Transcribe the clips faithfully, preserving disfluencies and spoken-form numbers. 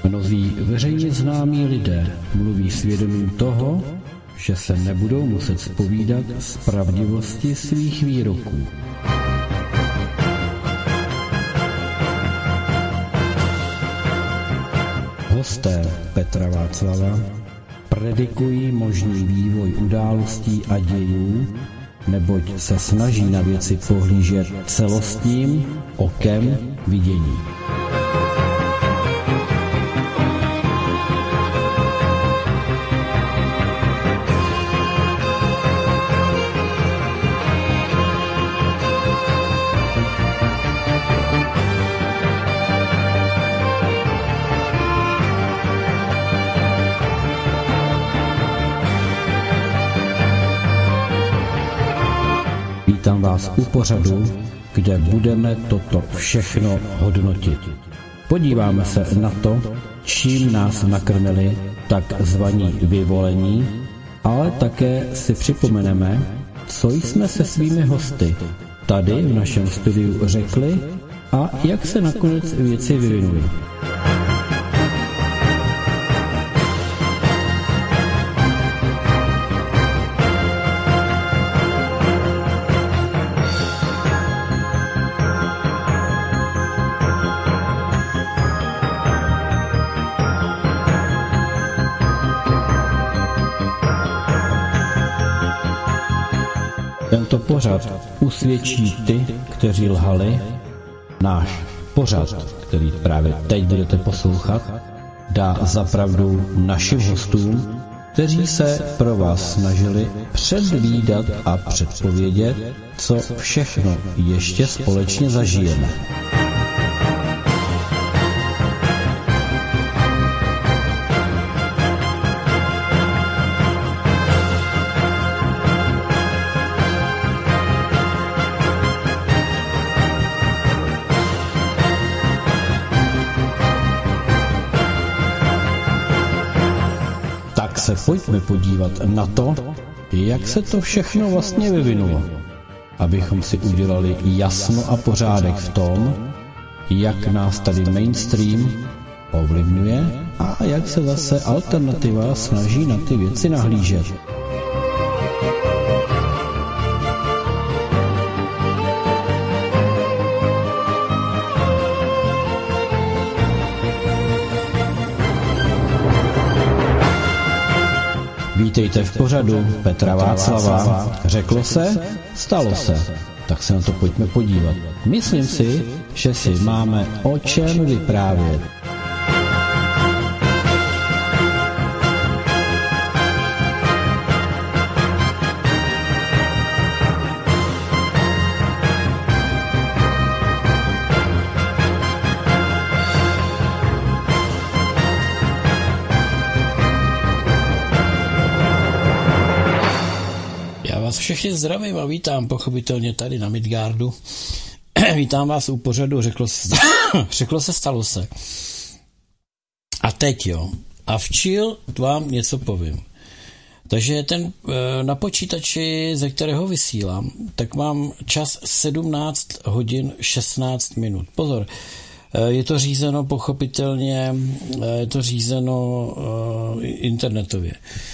Mnozí veřejně známí lidé mluví svědomím toho, že se nebudou muset zpovídat z pravdivosti svých výroků. Hosté Petra Václava predikují možný vývoj událostí a dějů, neboť se snaží na věci pohlížet celostním okem vidění. Vítám vás u pořadu, kde budeme toto všechno hodnotit. Podíváme se na to, čím nás nakrmili takzvaní vyvolení, ale také si připomeneme, co jsme se svými hosty tady v našem studiu řekli a jak se nakonec věci vyvinuly. Tento pořad usvědčí ty, kteří lhali. Náš pořad, který právě teď budete poslouchat, dá zapravdu našim hostům, kteří se pro vás snažili předvídat a předpovědět, co všechno ještě společně zažijeme. Se pojďme podívat na to, jak se to všechno vlastně vyvinulo, abychom si udělali jasno a pořádek v tom, jak nás tady mainstream ovlivňuje a jak se zase alternativa snaží na ty věci nahlížet. Vítejte v pořadu Petra Václava. Řeklo se, stalo se. Tak se na to pojďme podívat. Myslím si, že si máme o čem vyprávět. Všechny zdravím a vítám pochopitelně tady na Midgardu. Vítám vás u pořadu Řeklo se, řeklo se, stalo se. A teď jo. A včil vám něco povím. Takže ten na počítači, ze kterého vysílám, tak mám čas sedmnáct hodin šestnáct minut. Pozor, je to řízeno pochopitelně, je to řízeno internetově.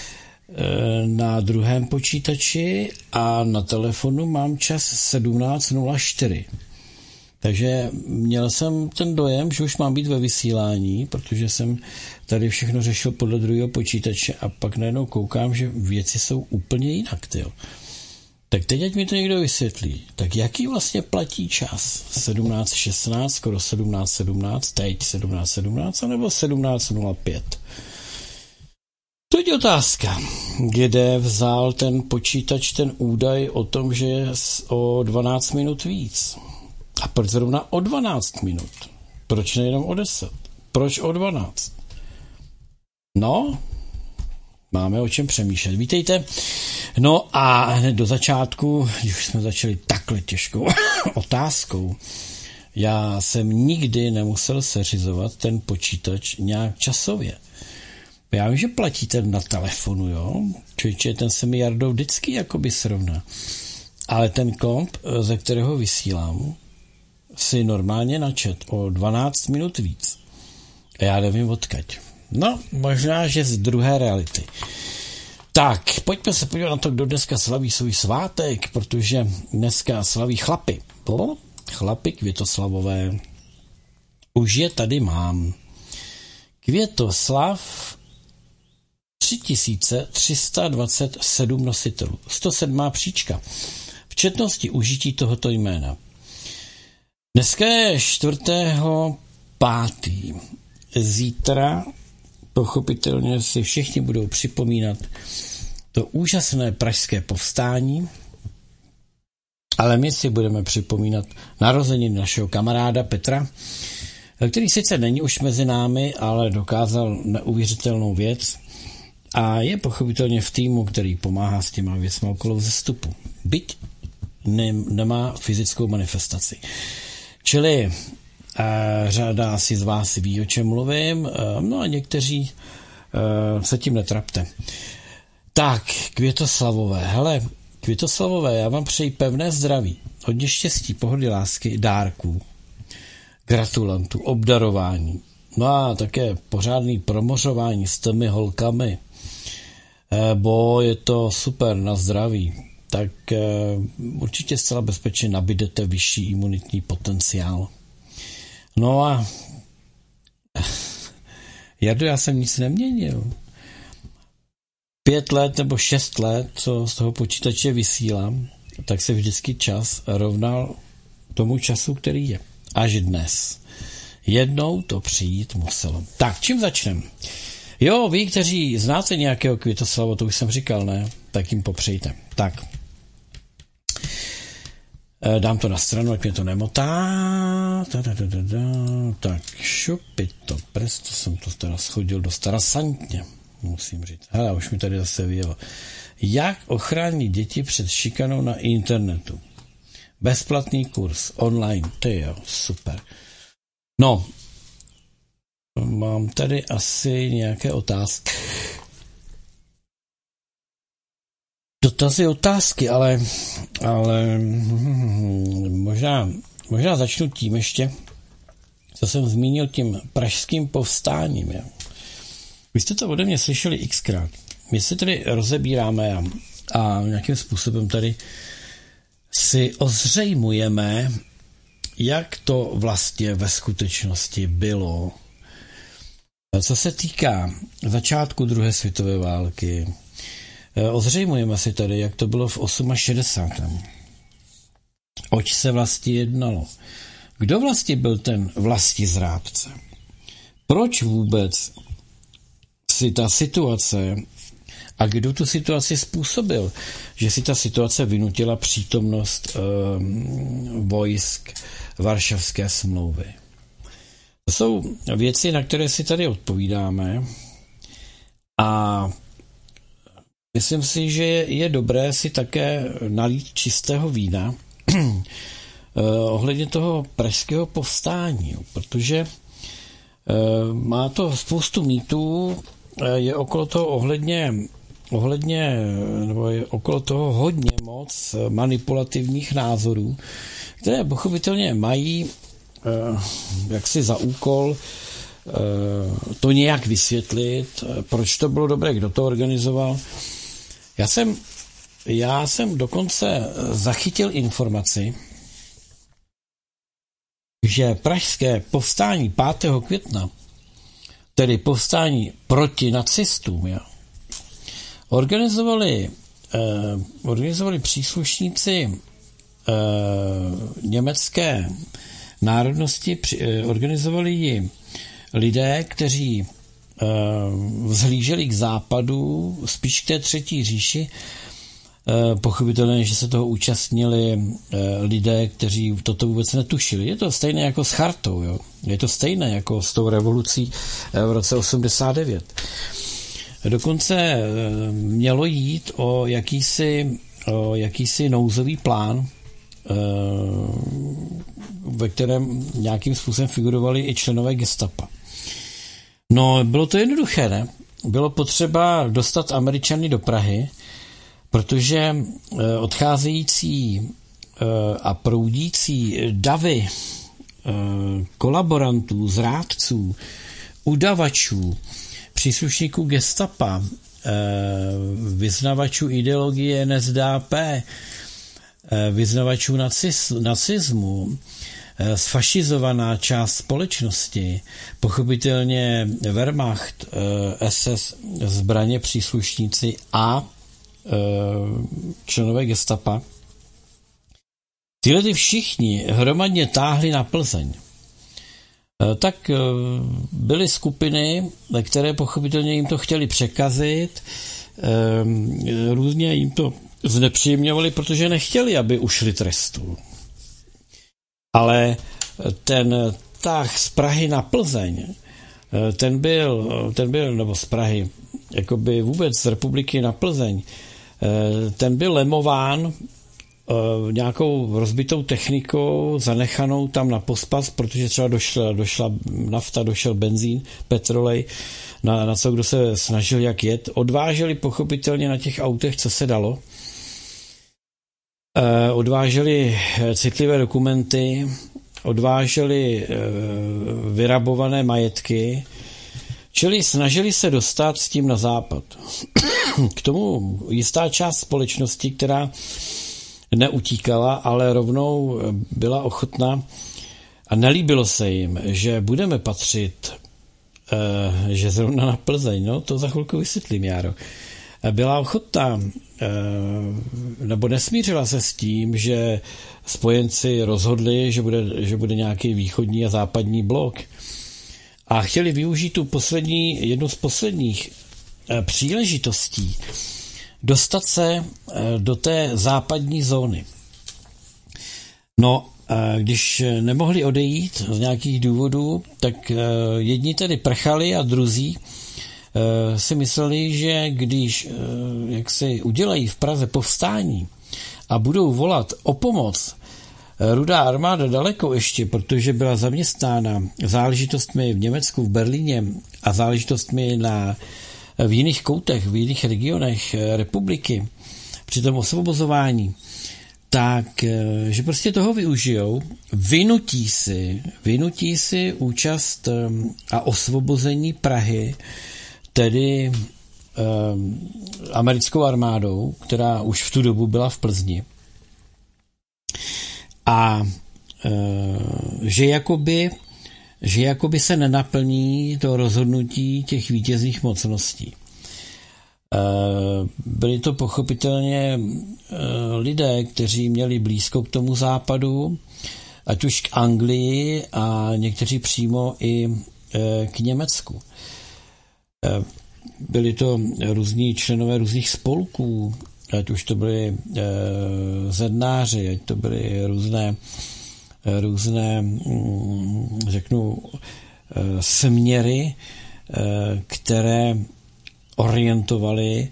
Na druhém počítači a na telefonu mám čas sedmnáct nula čtyři. Takže měl jsem ten dojem, že už mám být ve vysílání, protože jsem tady všechno řešil podle druhého počítače a pak najednou koukám, že věci jsou úplně jinak. Tyjo. Tak teď ať mi to někdo vysvětlí. Tak jaký vlastně platí čas? sedmnáct šestnáct, skoro sedmnáct sedmnáct, teď sedmnáct sedmnáct, nebo sedmnáct nula pět? Teď otázka, kde vzal ten počítač ten údaj o tom, že je o dvanáct minut víc. A proč zrovna o dvanáct minut? Proč nejenom o deset? Proč o dvanáct? No, máme o čem přemýšlet. Vítejte. No a hned do začátku, když jsme začali takhle těžkou otázkou, já jsem nikdy nemusel seřizovat ten počítač nějak časově. Já vím, že platíte na telefonu, jo? Člověče, ten se mi Jardou vždycky jakoby srovná. Ale ten komp, ze kterého vysílám, si normálně načet o dvanáct minut víc. Já nevím odkaď. No, možná, že z druhé reality. Tak, pojďme se podívat na to, kdo dneska slaví svůj svátek, protože dneska slaví chlapy. To? Chlapy Květoslavové. Už je tady mám. Květoslav tři tisíce tři sta dvacet sedm nositelů. sto sedmá příčka. V četnosti užití tohoto jména. Dneska je čtvrtého pátý. Zítra pochopitelně si všichni budou připomínat to úžasné pražské povstání, ale my si budeme připomínat narozeniny našeho kamaráda Petra, který sice není už mezi námi, ale dokázal neuvěřitelnou věc a je pochopitelně v týmu, který pomáhá s těma věcmi okolo vzestupu. Byť ne, nemá fyzickou manifestaci. Čili Uh, řada asi z vás ví, o čem mluvím, uh, no a někteří uh, se tím netrapte. Tak, Květoslavové, hele, Květoslavové, já vám přeji pevné zdraví, hodně štěstí, pohody, lásky, dárků, gratulantů, obdarování, no a také pořádný promořování s těmi holkami, uh, bo je to super na zdraví, tak uh, určitě zcela bezpečně nabídete vyšší imunitní potenciál. No a Jardo, já jsem nic neměnil. Pět let nebo šest let, co z toho počítače vysílám, tak se vždycky čas rovnal tomu času, který je. Až dnes. Jednou to přijít muselo. Tak, čím začneme? Jo, vy, kteří znáte nějakého Květoslava, to už jsem říkal, ne? Tak jim popřejte. Tak. Dám to na stranu, ať mě to nemotá. Da, da, da, da, da. Tak, šupito, presto jsem to teda schodil dost rasantně, musím říct. Hele, už mi tady zase vyjelo. Jak ochránit děti před šikanou na internetu? Bezplatný kurz, online, ty jo, super. No, mám tady asi nějaké otázky. Dotazy, otázky, ale, ale možná, možná začnu tím ještě, co jsem zmínil tím pražským povstáním. Jo. Vy jste to ode mě slyšeli xkrát. My se tady rozebíráme a, a nějakým způsobem tady si ozřejmujeme, jak to vlastně ve skutečnosti bylo. Co se týká začátku druhé světové války, ozřejmujeme si tady, jak to bylo v šedesátém osmém Oč se vlastně jednalo? Kdo vlastně byl ten vlastizrádce? Proč vůbec si ta situace a kdo tu situaci způsobil, že si ta situace vynutila přítomnost um, vojsk Varšavské smlouvy? To jsou věci, na které si tady odpovídáme a myslím si, že je dobré si také nalít čistého vína ohledně toho pražského povstání, protože má to spoustu mýtů, je okolo toho ohledně, ohledně nebo je okolo toho hodně moc manipulativních názorů, které pochopitelně mají jaksi za úkol to nějak vysvětlit, proč to bylo dobré, kdo to organizoval. Já jsem, já jsem dokonce zachytil informaci, že pražské povstání pátého května, tedy povstání proti nacistům, ja, organizovali, eh, organizovali příslušníci eh, německé národnosti, při, eh, organizovali ji lidé, kteří vzhlíželi k západu, spíš k té třetí říši. Pochopitelně, že se toho účastnili lidé, kteří toto vůbec netušili. Je to stejné jako s chartou, jo? Je to stejné jako s tou revolucí v roce osmdesát devět. Dokonce mělo jít o jakýsi, o jakýsi nouzový plán, ve kterém nějakým způsobem figurovali i členové gestapa. No, bylo to jednoduché, ne? Bylo potřeba dostat Američany do Prahy, protože odcházející a proudící davy kolaborantů, zrádců udavačů, příslušníků gestapa, vyznavačů ideologie N S D A P, vyznavačů nacismu, sfašizovaná část společnosti, pochopitelně Wehrmacht, S S, zbraně příslušníci a členové gestapa. Tyhle ty všichni hromadně táhli na Plzeň. Tak byly skupiny, které pochopitelně jim to chtěli překazit, různě jim to znepříjemňovali, protože nechtěli, aby ušli trestu. Ale ten tah z Prahy na Plzeň, ten byl, ten byl, nebo z Prahy, jakoby vůbec z republiky na Plzeň, ten byl lemován nějakou rozbitou technikou, zanechanou tam na pospas, protože třeba došla, došla nafta, došel benzín, petrolej, na, na co kdo se snažil jak jet. Odváželi pochopitelně na těch autech, co se dalo. E, odváželi citlivé dokumenty, odváželi e, vyrabované majetky, čili snažili se dostat s tím na západ. K tomu jistá část společnosti, která neutíkala, ale rovnou byla ochotná a nelíbilo se jim, že budeme patřit, e, že zrovna na Plzeň, no to za chvilku vysvětlím, Járo, byla ochotná, e, nebo nesmířila se s tím, že spojenci rozhodli, že bude, že bude nějaký východní a západní blok a chtěli využít tu poslední, jednu z posledních e, příležitostí dostat se do té západní zóny. No, když nemohli odejít z nějakých důvodů, tak jedni tedy prchali a druzí si mysleli, že když jak si udělají v Praze povstání a budou volat o pomoc, Rudá armáda daleko ještě, protože byla zaměstnána záležitostmi v Německu, v Berlíně a záležitostmi na v jiných koutech, v jiných regionech republiky při tom osvobozování, tak, že prostě toho využijou, vynutí si, vynutí si účast a osvobození Prahy, tedy um, americkou armádou, která už v tu dobu byla v Plzni. A uh, že jakoby že jakoby se nenaplní to rozhodnutí těch vítězných mocností. Byli to pochopitelně lidé, kteří měli blízko k tomu západu, ať už k Anglii a někteří přímo i k Německu. Byli to různí členové různých spolků, ať už to byli zednáři, ať to byly různé různé, řeknu, směry, které orientovaly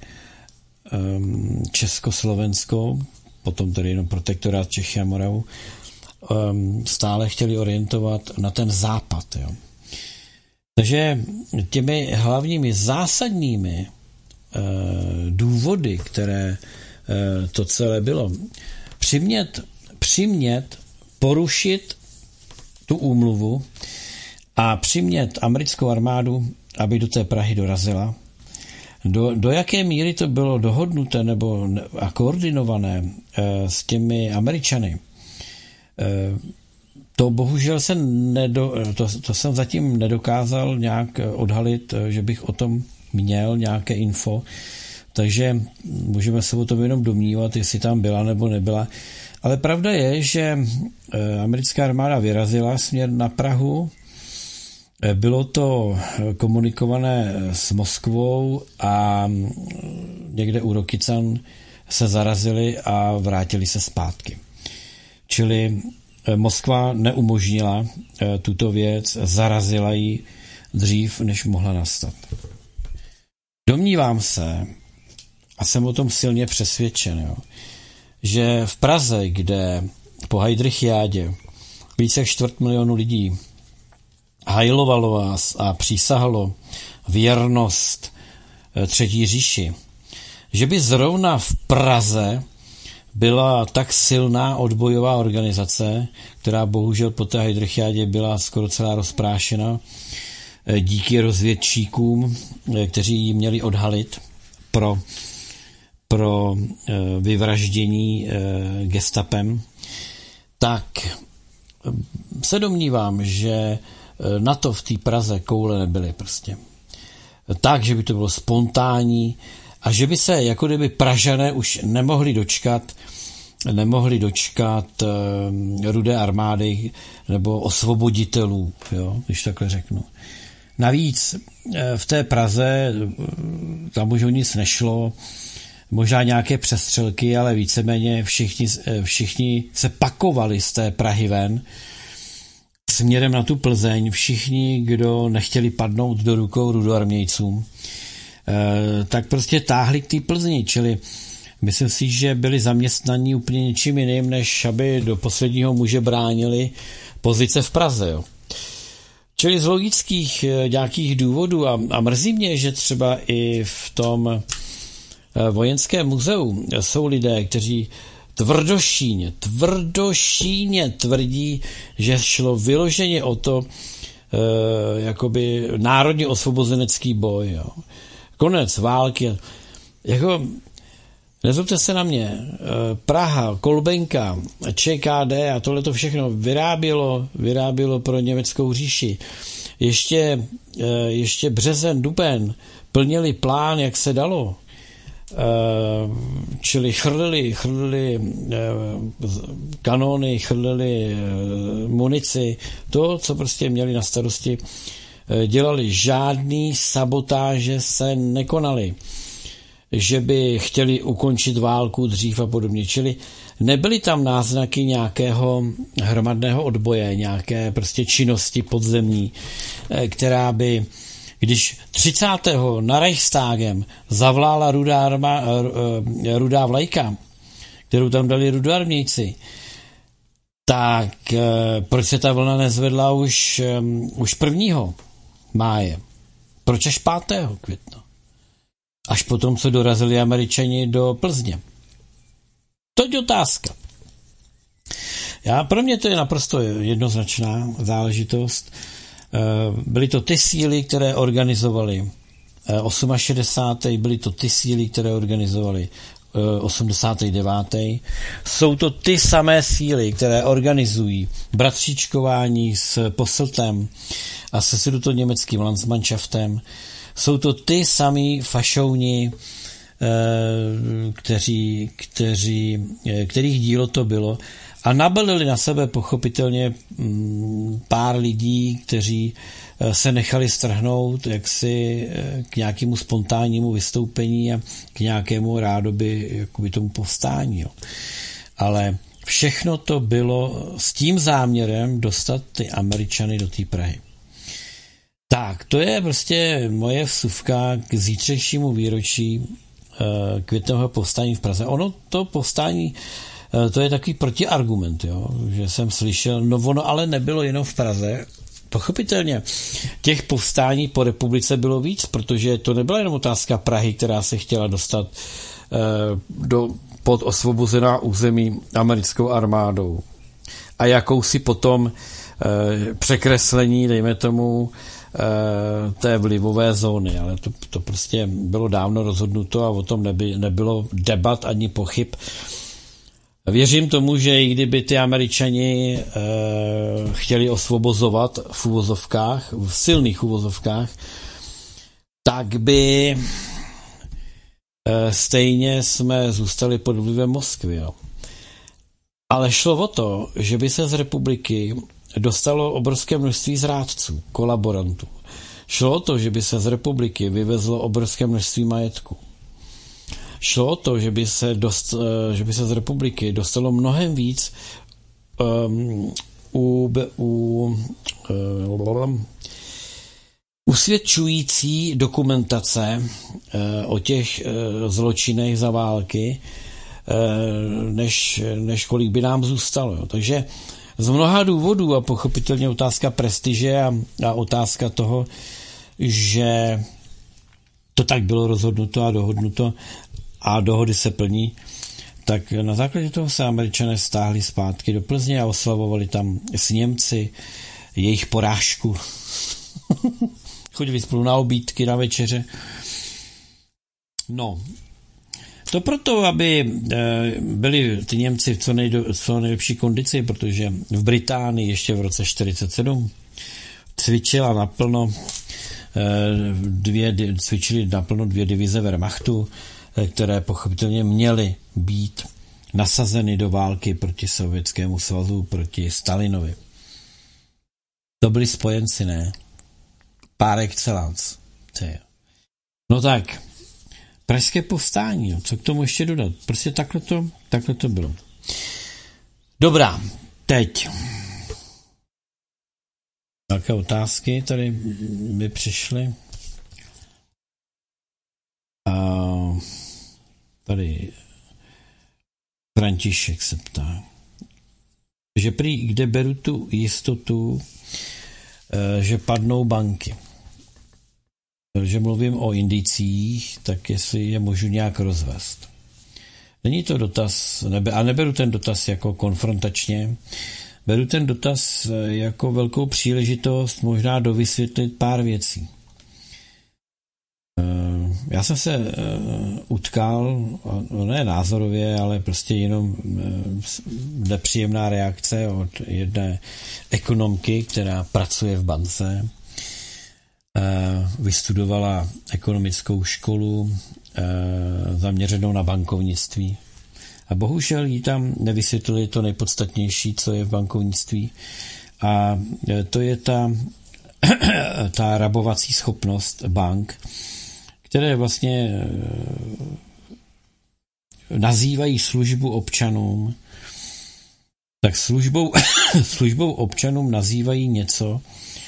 Československo, potom tedy jenom protektorát Čechy a Moravu, stále chtěli orientovat na ten západ. Jo. Takže těmi hlavními zásadními důvody, které to celé bylo, přimět, přimět porušit tu úmluvu a přimět americkou armádu, aby do té Prahy dorazila. Do, do jaké míry to bylo dohodnuté nebo a koordinované e, s těmi Američany, e, to bohužel se nedo, to, to jsem zatím nedokázal nějak odhalit, že bych o tom měl nějaké info, takže můžeme se o tom jenom domnívat, jestli tam byla nebo nebyla. Ale pravda je, že americká armáda vyrazila směr na Prahu, bylo to komunikované s Moskvou a někde u Rokycan se zarazili a vrátili se zpátky. Čili Moskva neumožnila tuto věc, zarazila ji dřív, než mohla nastat. Domnívám se, a jsem o tom silně přesvědčen, jo, že v Praze, kde po Heydrichiádě více jak čtvrt milionu lidí hajlovalo vás a přísahalo věrnost Třetí říši, že by zrovna v Praze byla tak silná odbojová organizace, která bohužel po té Heydrichiádě byla skoro celá rozprášena, díky rozvědčíkům, kteří ji měli odhalit pro, pro vyvraždění gestapem, tak se domnívám, že na to v té Praze koule nebyly prostě. Tak, že by to bylo spontánní a že by se jako kdyby Pražané už nemohli dočkat nemohli dočkat Rudé armády nebo osvoboditelů, jo, když takhle řeknu. Navíc v té Praze tam už o nic nešlo, možná nějaké přestřelky, ale víceméně všichni, všichni se pakovali z té Prahy ven směrem na tu Plzeň, všichni, kdo nechtěli padnout do rukou rudoarmějcům, tak prostě táhli k té Plzni, čili myslím si, že byli zaměstnaní úplně něčím jiným, než aby do posledního muže bránili pozice v Praze. Jo. Čili z logických nějakých důvodů a, a mrzí mě, že třeba i v tom vojenském muzeu jsou lidé, kteří tvrdošíně, tvrdošíně tvrdí, že šlo vyloženě o to, e, jakoby národně osvobozenecký boj. Jo. Konec války. Jako, nezlobte se na mě, Praha, Kolbenka, ČKD a tohle to všechno vyrábělo, vyrábělo pro německou říši. Ještě, ještě březen, duben plnili plán, jak se dalo. Čili chrlili, chrlili kanóny, chrlili munici, to, co prostě měli na starosti, dělali. Žádný sabotáže se nekonaly, že by chtěli ukončit válku dřív a podobně. Čili nebyly tam náznaky nějakého hromadného odboje, nějaké prostě činnosti podzemní, která by, když třicátého na Reichstagem zavlála rudá, arma, rudá vlajka, kterou tam dali rudoarmějci, tak proč se ta vlna nezvedla už, už prvního máje? Proč až pátého května? Až potom, co dorazili Američani do Plzně. To je otázka. Já, pro mě to je naprosto jednoznačná záležitost. Byly to ty síly, které organizovaly šedesátý osmý byly to ty síly, které organizovaly osmdesátý devátý Jsou to ty samé síly, které organizují bratříčkování s Posseltem a se sudetoněmeckým Landsmannschaftem. Jsou to ty samí fašouni, kteří, kteří, kterých dílo to bylo a nabalili na sebe pochopitelně pár lidí, kteří se nechali strhnout jaksi k nějakému spontánnímu vystoupení a k nějakému rádoby jakoby tomu povstání. Jo. Ale všechno to bylo s tím záměrem dostat ty Američany do té Prahy. Tak, to je prostě moje vsuvka k zítřejšímu výročí e, květnového povstání v Praze. Ono to povstání, e, to je takový protiargument, jo, že jsem slyšel, no ono ale nebylo jenom v Praze. Pochopitelně, těch povstání po republice bylo víc, protože to nebyla jenom otázka Prahy, která se chtěla dostat e, do pod osvobozená území americkou armádou. A jakousi potom e, překreslení, dejme tomu, té vlivové zóny, ale to, to prostě bylo dávno rozhodnuto a o tom neby, nebylo debat ani pochyb. Věřím tomu, že i kdyby ty Američani e, chtěli osvobozovat v uvozovkách, v silných uvozovkách, tak by e, stejně jsme zůstali pod vlivem Moskvy. Jo. Ale šlo o to, že by se z republiky dostalo obrovské množství zrádců, kolaborantů. Šlo o to, že by se z republiky vyvezlo obrovské množství majetku. Šlo o to, že by se, dost, že by se z republiky dostalo mnohem víc um, u, u um, usvědčující dokumentace uh, o těch uh, zločinech za války, uh, než, než kolik by nám zůstalo. Jo. Takže z mnoha důvodů a pochopitelně otázka prestiže a, a otázka toho, že to tak bylo rozhodnuto a dohodnuto a dohody se plní, tak na základě toho se Američané stáhli zpátky do Plzně a oslavovali tam s Němci jejich porážku. chodili spolu na obídky, na večeře. No, to proto, aby byli ty Němci v co, nejdo, co nejlepší kondici, protože v Británii ještě v roce čtyřicet sedm cvičila naplno dvě, cvičili naplno dvě divize Wehrmachtu, které pochopitelně měly být nasazeny do války proti Sovětskému svazu, proti Stalinovi. To byli spojenci, ne? Par excellence. No tak, pražské povstání, co k tomu ještě dodat? Prostě takhle to, takhle to bylo. Dobrá, teď. Nějaké otázky tady mi přišly. A tady František se ptá, že prý, kde beru tu jistotu, že padnou banky. Že mluvím o indicích, tak jestli je můžu nějak rozvést. Není to dotaz, nebe, a neberu ten dotaz jako konfrontačně, beru ten dotaz jako velkou příležitost možná dovysvětlit pár věcí. Já jsem se utkal, ne názorově, ale prostě jenom nepříjemná reakce od jedné ekonomky, která pracuje v bance, vystudovala ekonomickou školu zaměřenou na bankovnictví. A bohužel jí tam nevysvětlili to nejpodstatnější, co je v bankovnictví. A to je ta, ta rabovací schopnost bank, které vlastně nazývají službu občanům, tak službou, službou občanům nazývají něco,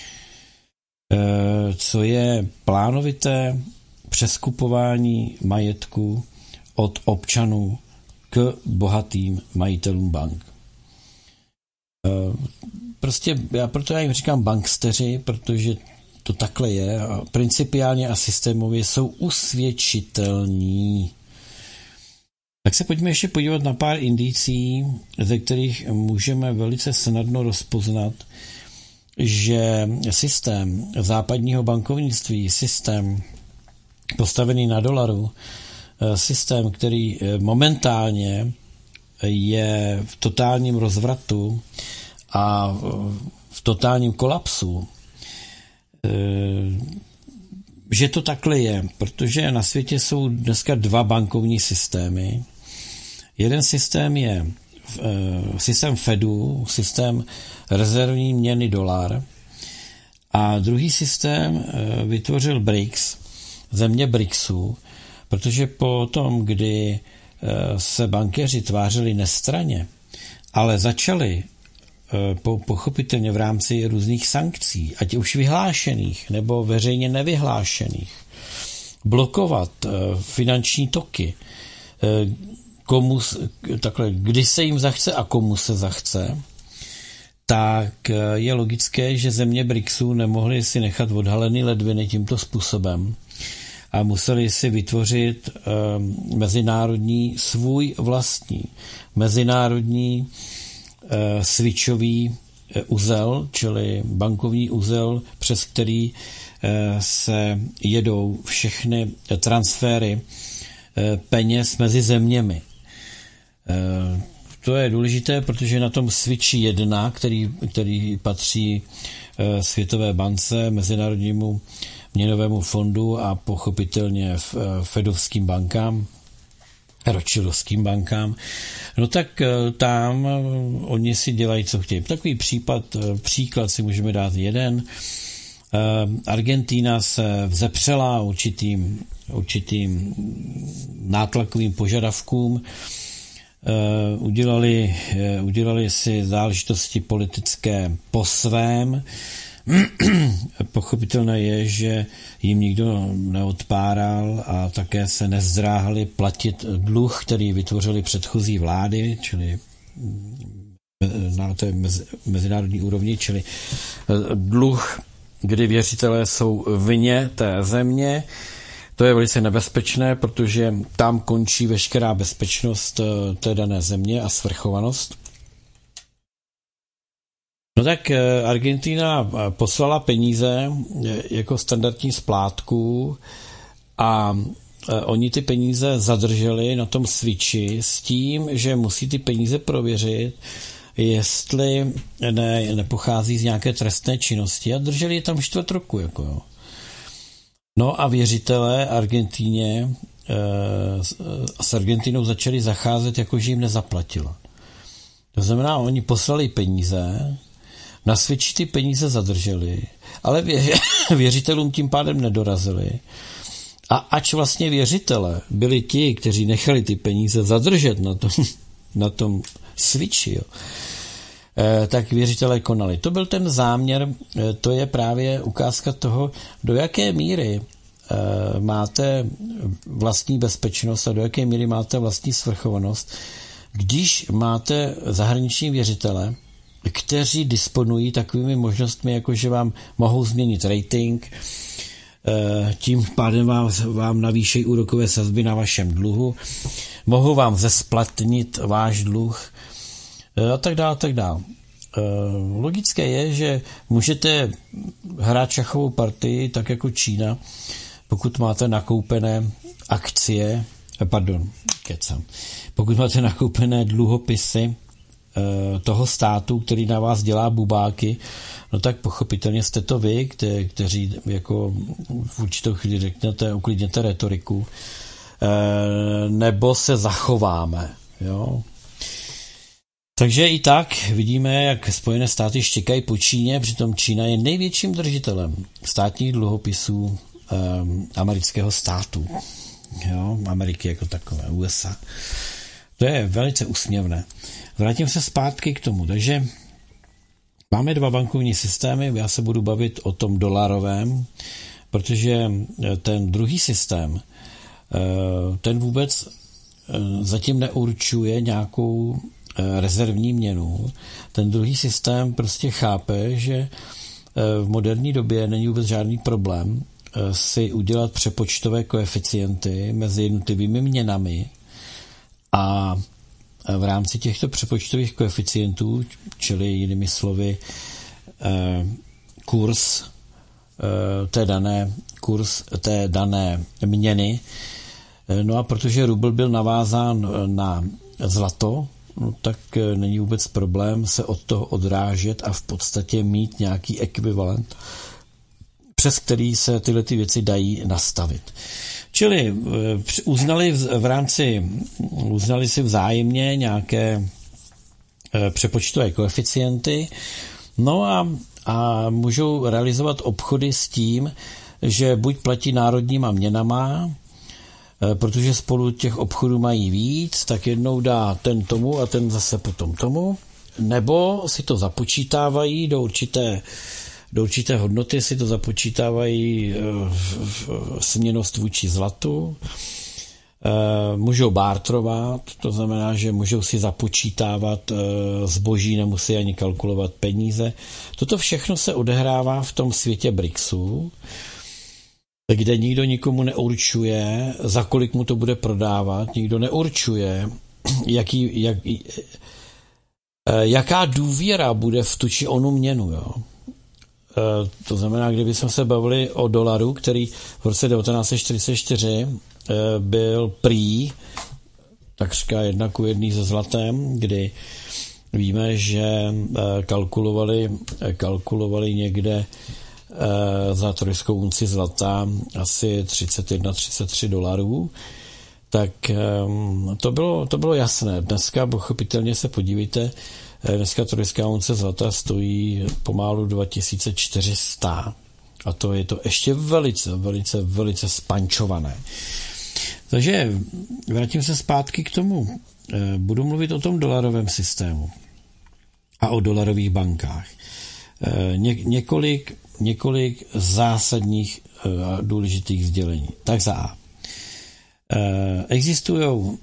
co je plánovité přeskupování majetku od občanů k bohatým majitelům bank. Prostě já proto já jim říkám banksteři, protože to takhle je a principiálně a systémově jsou usvědčitelní. Tak se pojďme ještě podívat na pár indicí, ze kterých můžeme velice snadno rozpoznat, že systém západního bankovnictví, systém postavený na dolaru, systém, který momentálně je v totálním rozvratu a v totálním kolapsu, že to takhle je, protože na světě jsou dneska dva bankovní systémy. Jeden systém je systém Fedu, systém rezervní měny dolar, a druhý systém vytvořil B R I C S, země B R I C S u, protože po tom, kdy se bankéři tvářili nestranně, ale začali po, pochopitelně v rámci různých sankcí, ať už vyhlášených nebo veřejně nevyhlášených, blokovat finanční toky, komu, takhle, kdy se jim zachce a komu se zachce, tak je logické, že země B R I C S u nemohly si nechat odhalený ledviny tímto způsobem a museli si vytvořit um, mezinárodní svůj vlastní mezinárodní uh, switchový uh, uzel, čili bankovní uzel, přes který uh, se jedou všechny transfery uh, peněz mezi zeměmi. Uh, to je důležité, protože na tom switchi jedna, který, který patří uh, Světové bance, Mezinárodnímu měnovému fondu a pochopitelně v fedovským bankám, rothschildovským bankám, no tak tam oni si dělají, co chtějí. Takový případ, příklad si můžeme dát jeden. Argentína se vzepřela určitým, určitým nátlakovým požadavkům, udělali, udělali si záležitosti politické po svém. Pochopitelné je, že jim nikdo neodpáral a také se nezdráhali platit dluh, který vytvořili předchozí vlády, čili na té mezinárodní úrovni, čili dluh, kdy věřitelé jsou vně té země. To je velice nebezpečné, protože tam končí veškerá bezpečnost té dané země a svrchovanost. No tak Argentina poslala peníze jako standardní splátku a oni ty peníze zadrželi na tom switchi s tím, že musí ty peníze prověřit, jestli ne, nepochází z nějaké trestné činnosti a drželi je tam čtvrt roku. Jako jo. No a věřitelé Argentíně e, s Argentinou začali zacházet, jako že jim nezaplatila. To znamená, oni poslali peníze, na switchi ty peníze zadrželi, ale vě, věřitelům tím pádem nedorazili. A ač vlastně věřitele byli ti, kteří nechali ty peníze zadržet na tom, na tom switchi, jo, e, tak věřitelé konali. To byl ten záměr, e, to je právě ukázka toho, do jaké míry e, máte vlastní bezpečnost a do jaké míry máte vlastní svrchovanost, když máte zahraniční věřitele, kteří disponují takovými možnostmi, jako že vám mohou změnit rating, tím pádem vám, vám navýšejí úrokové sazby na vašem dluhu, mohou vám zesplatnit váš dluh a tak dále, a tak dále. Logické je, že můžete hrát šachovou partii tak jako Čína, pokud máte nakoupené akcie, pardon, kecam, pokud máte nakoupené dluhopisy toho státu, který na vás dělá bubáky, no tak pochopitelně jste to vy, kte, kteří jako v určitou chvíli řeknete, uklidněte retoriku, nebo se zachováme. Jo? Takže i tak vidíme, jak Spojené státy štěkají po Číně, přitom Čína je největším držitelem státních dluhopisů um, amerického státu. Jo? Ameriky jako takové, U S A. To je velice úsměvné. Vrátím se zpátky k tomu. Takže máme dva bankovní systémy, já se budu bavit o tom dolarovém, protože ten druhý systém, ten vůbec zatím neurčuje nějakou rezervní měnu. Ten druhý systém prostě chápe, že v moderní době není vůbec žádný problém si udělat přepočtové koeficienty mezi jednotlivými měnami a v rámci těchto přepočtových koeficientů, čili jinými slovy eh, kurz eh, té dané kurz té dané měny. No a protože rubl byl navázán na zlato, no tak není vůbec problém se od toho odrážet a v podstatě mít nějaký ekvivalent, přes který se tyhle ty věci dají nastavit. Čili uznali v rámci, uznali si vzájemně nějaké přepočtové koeficienty, no a, a můžou realizovat obchody s tím, že buď platí národníma měnama, protože spolu těch obchodů mají víc, tak jednou dá ten tomu a ten zase potom tomu, nebo si to započítávají do určité Do určité hodnoty si to započítávají směnnost vůči zlatu. Můžou bartrovat, to znamená, že můžou si započítávat zboží, nemusí ani kalkulovat peníze. Toto všechno se odehrává v tom světě BRICSu, kde nikdo nikomu neurčuje, za kolik mu to bude prodávat, nikdo neurčuje, jaký, jak, jaká důvěra bude v tu či onu měnu, jo. To znamená, kdybychom se bavili o dolaru, který v roce devatenáct set čtyřicet čtyři byl prý takřka jedna ku jedný se zlatem, kdy víme, že kalkulovali, kalkulovali někde za trojskou unci zlata asi třicet jedna třicet tři dolarů, tak to bylo, to bylo jasné. Dneska pochopitelně se podívejte, dneska trojská unce zlata stojí pomálu dva tisíce čtyři sta a to je to ještě velice, velice, velice spančované. Takže vrátím se zpátky k tomu. Budu mluvit o tom dolarovém systému a o dolarových bankách. Ně, několik, několik zásadních a důležitých sdělení. Tak za A. Existují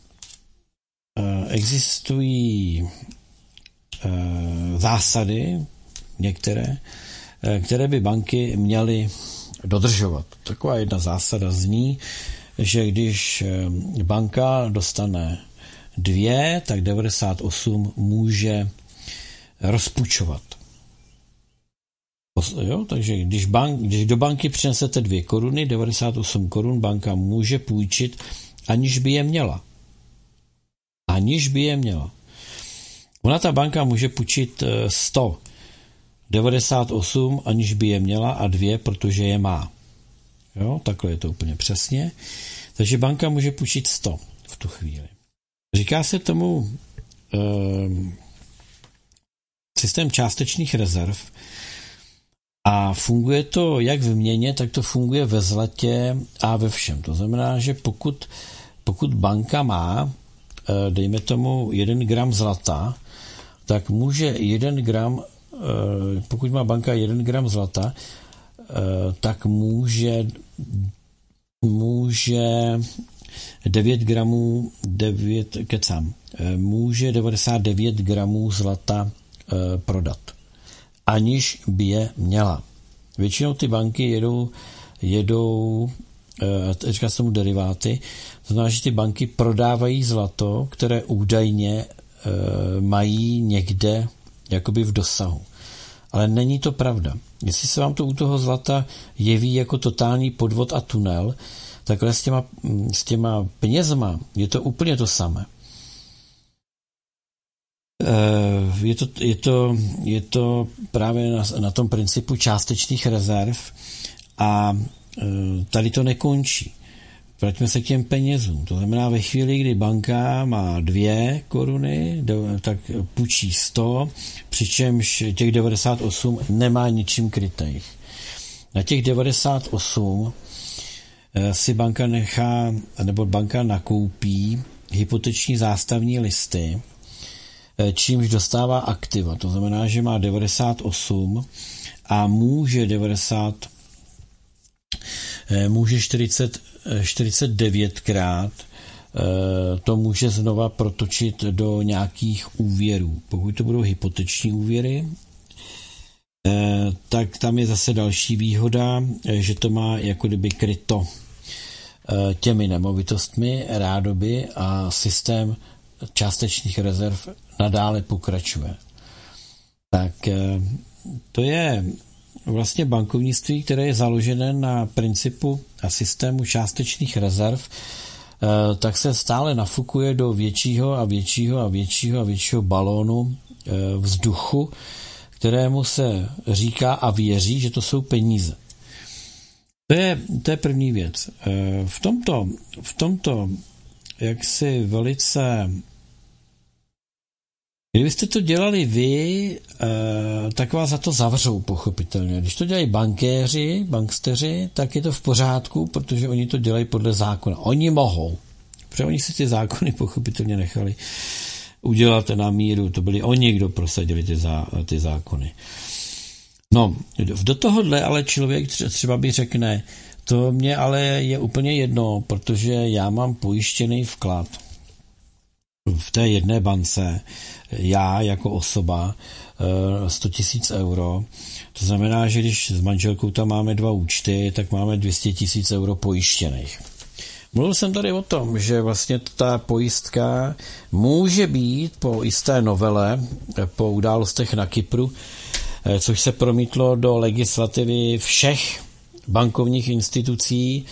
existují zásady některé, které by banky měly dodržovat. Taková jedna zásada zní, že když banka dostane dvě, tak devadesát osm může rozpůjčovat. Jo, takže když, bank, když do banky přinesete dvě koruny, devadesát osm korun banka může půjčit, aniž by je měla. Aniž by je měla. Ona ta banka může půjčit sto, devadesát osm, aniž by je měla a dvě, protože je má. Jo, takhle je to úplně přesně. Takže banka může půjčit sto v tu chvíli. Říká se tomu eh, systém částečných rezerv a funguje to jak v měně, tak to funguje ve zlatě a ve všem. To znamená, že pokud, pokud banka má, eh, dejme tomu, jeden gram zlata, tak může jeden gram, eh, pokud má banka jeden gram zlata, eh, tak může může devět gramů, devět, kecám, může devadesát devět gramů zlata e, prodat, aniž by je měla. Většinou ty banky jedou, jedou e, říká se tomu deriváty, to znamená, že ty banky prodávají zlato, které údajně e, mají někde jakoby v dosahu. Ale není to pravda. Jestli se vám to u toho zlata jeví jako totální podvod a tunel, takhle s těma, s těma penězma je to úplně to samé. Je to, je to, je to právě na, na tom principu částečných rezerv a tady to nekončí. Vraťme se k těm penězům. To znamená, ve chvíli, kdy banka má dvě koruny, tak půjčí sto, přičemž těch devadesát osm nemá ničím krytých. Na těch devadesát osm si banka nechá, nebo banka nakoupí hypoteční zástavní listy, čímž dostává aktiva. To znamená, že má devadesát osm a může devadesát, může čtyřicet, čtyřicet devět krát to může znova protočit do nějakých úvěrů. Pokud to budou hypoteční úvěry, tak tam je zase další výhoda, že to má jako kdyby kryto těmi nemovitostmi rádoby a systém částečných rezerv nadále pokračuje. Tak to je vlastně bankovnictví, které je založené na principu a systému částečných rezerv, tak se stále nafukuje do většího a většího a většího a většího balónu vzduchu, kterému se říká a věří, že to jsou peníze. To je, to je první věc. V tomto, v tomto jaksi velice... Kdybyste to dělali vy, tak vás za to zavřou, pochopitelně. Když to dělají bankéři, banksteři, tak je to v pořádku, protože oni to dělají podle zákona. Oni mohou. Protože oni si ty zákony pochopitelně nechali udělat na míru. To byli oni, kdo prosadili ty, zá, ty zákony. No, do tohohle ale člověk třeba by řekne, to mě ale je úplně jedno, protože já mám pojištěný vklad v té jedné bance, já jako osoba, sto tisíc euro. To znamená, že když s manželkou tam máme dva účty, tak máme dvě stě tisíc euro pojištěných. Mluvil jsem tady o tom, že vlastně ta pojistka může být po jisté novele, po událostech na Kypru, což se promítlo do legislativy všech bankovních institucí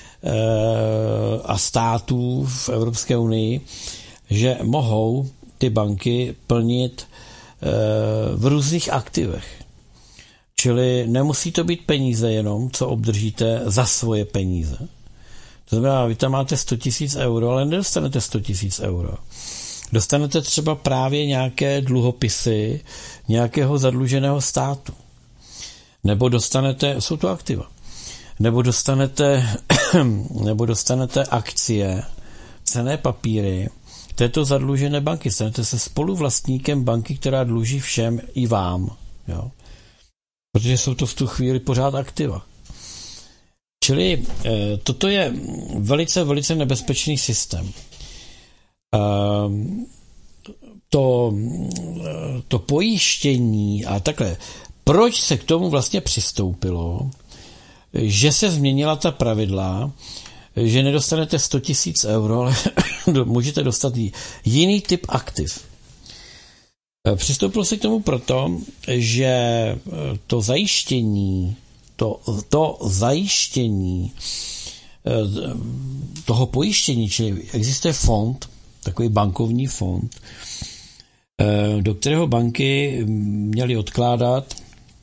a států v Evropské unii, že mohou ty banky plnit v různých aktivech. Čili nemusí to být peníze jenom, co obdržíte za svoje peníze. To znamená, vy tam máte sto tisíc euro, ale nedostanete sto tisíc euro. Dostanete třeba právě nějaké dluhopisy nějakého zadluženého státu. Nebo dostanete, jsou to aktiva, nebo dostanete, nebo dostanete akcie, cenné papíry této zadlužené banky. Stanete se spoluvlastníkem banky, která dluží všem i vám. Jo? Protože jsou to v tu chvíli pořád aktiva. Čili e, toto je velice, velice nebezpečný systém. E, to, to pojištění a takhle. Proč se k tomu vlastně přistoupilo, že se změnila ta pravidla, že nedostanete sto tisíc euro, ale můžete dostat jiný typ aktiv. Přistoupilo se k tomu proto, že to zajištění, to, to zajištění toho pojištění, čili existuje fond, takový bankovní fond, do kterého banky měly odkládat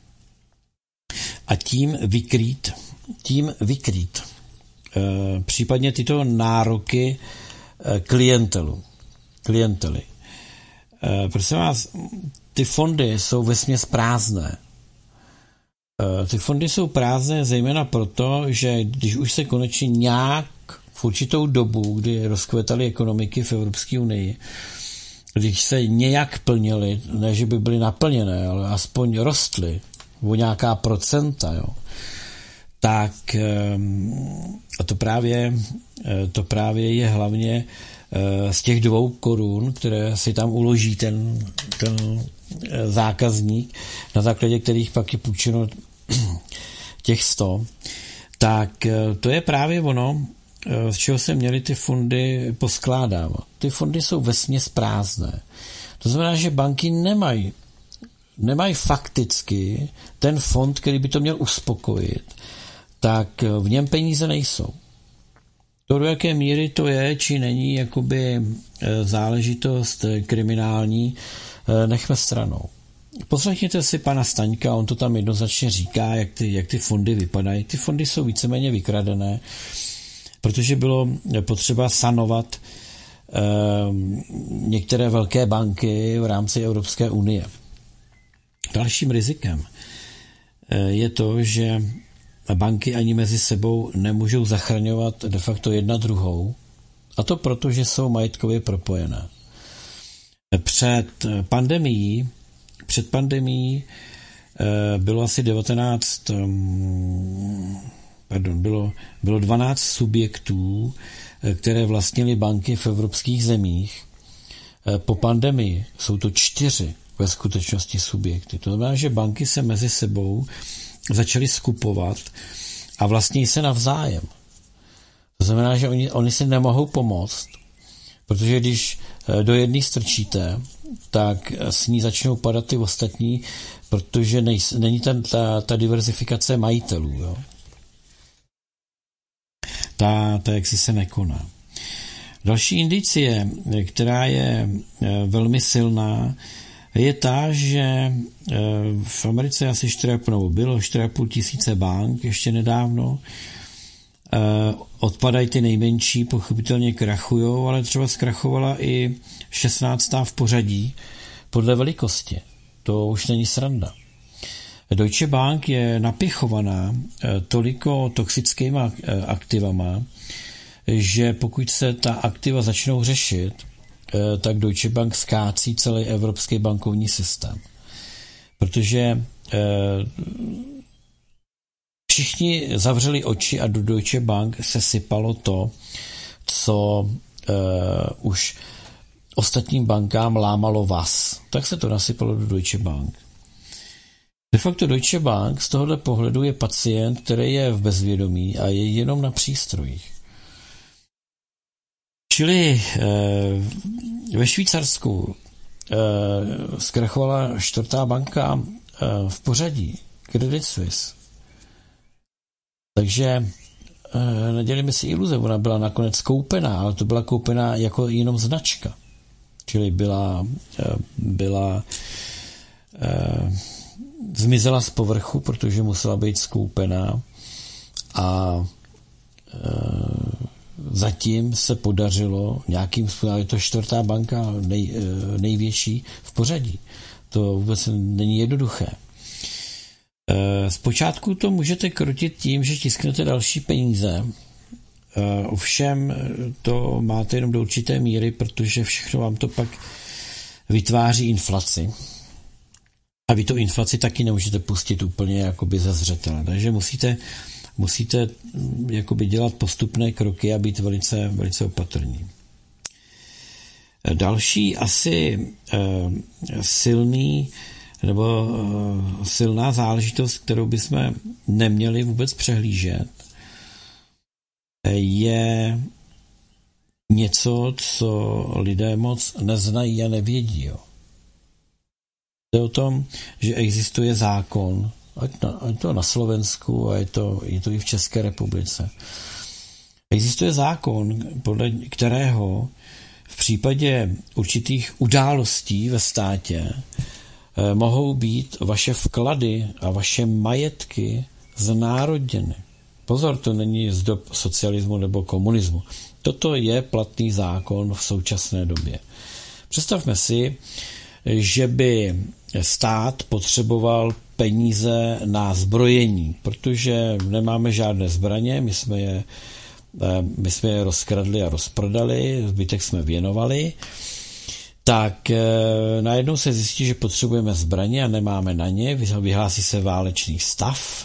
a tím vykrýt, tím vykrýt případně tyto nároky klientelu, klientely. Prosím vás, ty fondy jsou vesměs prázdné. Ty fondy jsou prázdné zejména proto, že když už se konečně nějak v určitou dobu, kdy rozkvetaly ekonomiky v Evropské unii, když se nějak plnily, ne, že by byly naplněné, ale aspoň rostly o nějaká procenta, jo, tak a to právě, to právě je hlavně z těch dvou korun, které si tam uloží ten, ten zákazník, na základě kterých pak je půjčeno těch sto, tak to je právě ono, z čeho se měly ty fondy poskládávat. Ty fondy jsou vesměs prázdné. To znamená, že banky nemají, nemají fakticky ten fond, který by to měl uspokojit, tak v něm peníze nejsou. To, do jaké míry to je, či není jakoby záležitost kriminální, nechme stranou. Poslechněte si pana Staňka, on to tam jednoznačně říká, jak ty, jak ty fondy vypadají. Ty fondy jsou víceméně vykradené, protože bylo potřeba sanovat eh, některé velké banky v rámci Evropské unie. Dalším rizikem eh, je to, že banky ani mezi sebou nemůžou zachraňovat de facto jedna druhou, a to proto, že jsou majetkově propojené. Před pandemií, před pandemií bylo asi devatenáct, pardon, bylo, bylo dvanáct subjektů, které vlastnily banky v evropských zemích. Po pandemii jsou to čtyři ve skutečnosti subjekty. To znamená, že banky se mezi sebou začaly skupovat a vlastní se navzájem. To znamená, že oni, oni si nemohou pomoct, protože když do jedné strčíte, tak s ní začnou padat ty ostatní, protože nej, není ten, ta, ta diverzifikace majitelů. Jo. Ta, ta jaksi se nekoná. Další indicie, která je velmi silná, je ta, že v Americe asi čtyři a půl, nebo bylo čtyři a půl tisíce bank ještě nedávno, odpadají ty nejmenší, pochopitelně krachujou, ale třeba zkrachovala i šestnáctá v pořadí podle velikosti. To už není sranda. Deutsche Bank je napichovaná toliko toxickýma aktivama, že pokud se ta aktiva začnou řešit, tak Deutsche Bank skácí celý evropský bankovní systém. Protože všichni zavřeli oči a do Deutsche Bank se sypalo to, co už ostatním bankám lámalo vás. Tak se to nasypalo do Deutsche Bank. De facto Deutsche Bank z tohohle pohledu je pacient, který je v bezvědomí a je jenom na přístrojích. Čili eh, ve Švýcarsku eh, zkrachovala čtvrtá banka eh, v pořadí, Credit Suisse. Takže eh, nedělíme si iluze, ona byla nakonec koupená, ale to byla koupená jako jenom značka. Čili byla, eh, byla eh, zmizela z povrchu, protože musela být skoupená a e, zatím se podařilo nějakým způsobem, je to čtvrtá banka nej, e, největší v pořadí. To vůbec není jednoduché. E, zpočátku to můžete krotit tím, že tisknete další peníze, e, ovšem to máte jenom do určité míry, protože všechno vám to pak vytváří inflaci. A vy tu inflaci taky nemůžete pustit úplně jakoby ze zřetele. Takže musíte, musíte jakoby dělat postupné kroky a být velice, velice opatrní. Další asi eh, silný nebo eh, silná záležitost, kterou bychom neměli vůbec přehlížet, je něco, co lidé moc neznají a nevědí. Jo. je o tom, že existuje zákon, ať, na, ať to na Slovensku, a je to, je to i v České republice. Existuje zákon, podle kterého v případě určitých událostí ve státě eh, mohou být vaše vklady a vaše majetky znárodněny. Pozor, to není z dob socialismu nebo komunismu. Toto je platný zákon v současné době. Představme si, že by stát potřeboval peníze na zbrojení, protože nemáme žádné zbraně, my jsme je, my jsme je rozkradli a rozprodali, zbytek jsme věnovali, tak najednou se zjistí, že potřebujeme zbraně a nemáme na ně, vyhlásí se válečný stav.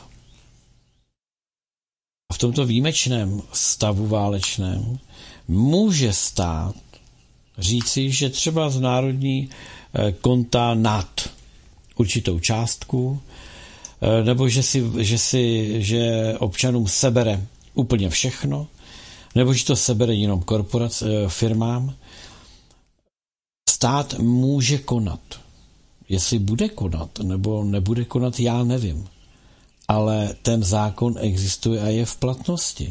A v tomto výjimečném stavu válečném může stát říci, že třeba z národní konta nad určitou částku, nebo že, si, že, si, že občanům sebere úplně všechno, nebo že to sebere jenom korporac, firmám. Stát může konat. Jestli bude konat, nebo nebude konat, já nevím. Ale ten zákon existuje a je v platnosti.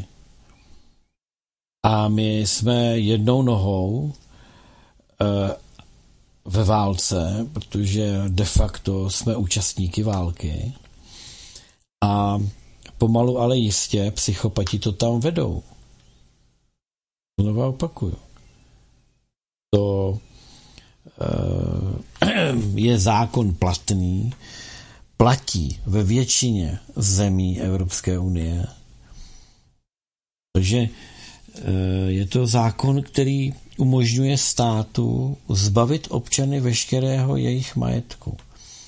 A my jsme jednou nohou e, ve válce, protože de facto jsme účastníky války a pomalu, ale jistě psychopati to tam vedou. Znovu opakuju. To e, je zákon platný, platí ve většině zemí Evropské unie. Takže je to zákon, který umožňuje státu zbavit občany veškerého jejich majetku.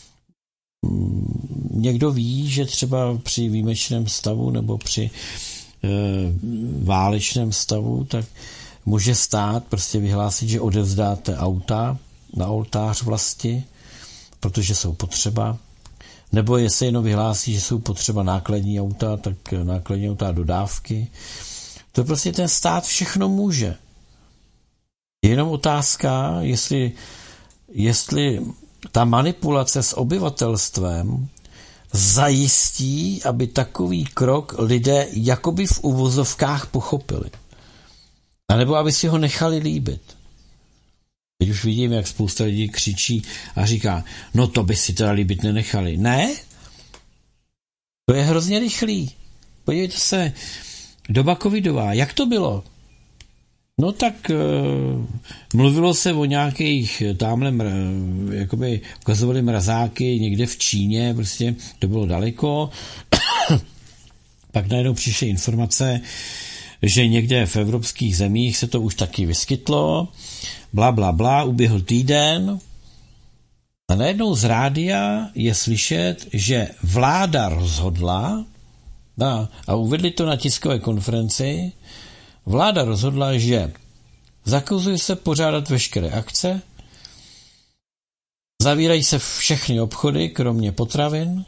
Někdo ví, že třeba při výjimečném stavu nebo při e, válečném stavu, tak může stát prostě vyhlásit, že odevzdáte auta na oltář vlasti, protože jsou potřeba. Nebo jestli jenom vyhlásí, že jsou potřeba nákladní auta, tak nákladní auta dodávky. To prostě ten stát všechno může. Je jenom otázka, jestli, jestli ta manipulace s obyvatelstvem zajistí, aby takový krok lidé jakoby v uvozovkách pochopili. A nebo aby si ho nechali líbit. Teď už vidím, jak spousta lidí křičí a říká, no to by si teda líbit nenechali. Ne? To je hrozně rychlý. Podívejte se, doba covidová, jak to bylo? No tak e, mluvilo se o nějakých tamhle, mr, jakoby ukazovali mrazáky někde v Číně, prostě to bylo daleko. Pak najednou přišly informace, že někde v evropských zemích se to už taky vyskytlo, bla, bla, bla, uběhl týden a najednou z rádia je slyšet, že vláda rozhodla, a, a uvedli to na tiskové konferenci, vláda rozhodla, že zakazuje se pořádat veškeré akce, zavírají se všechny obchody, kromě potravin,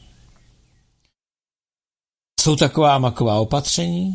jsou taková maková opatření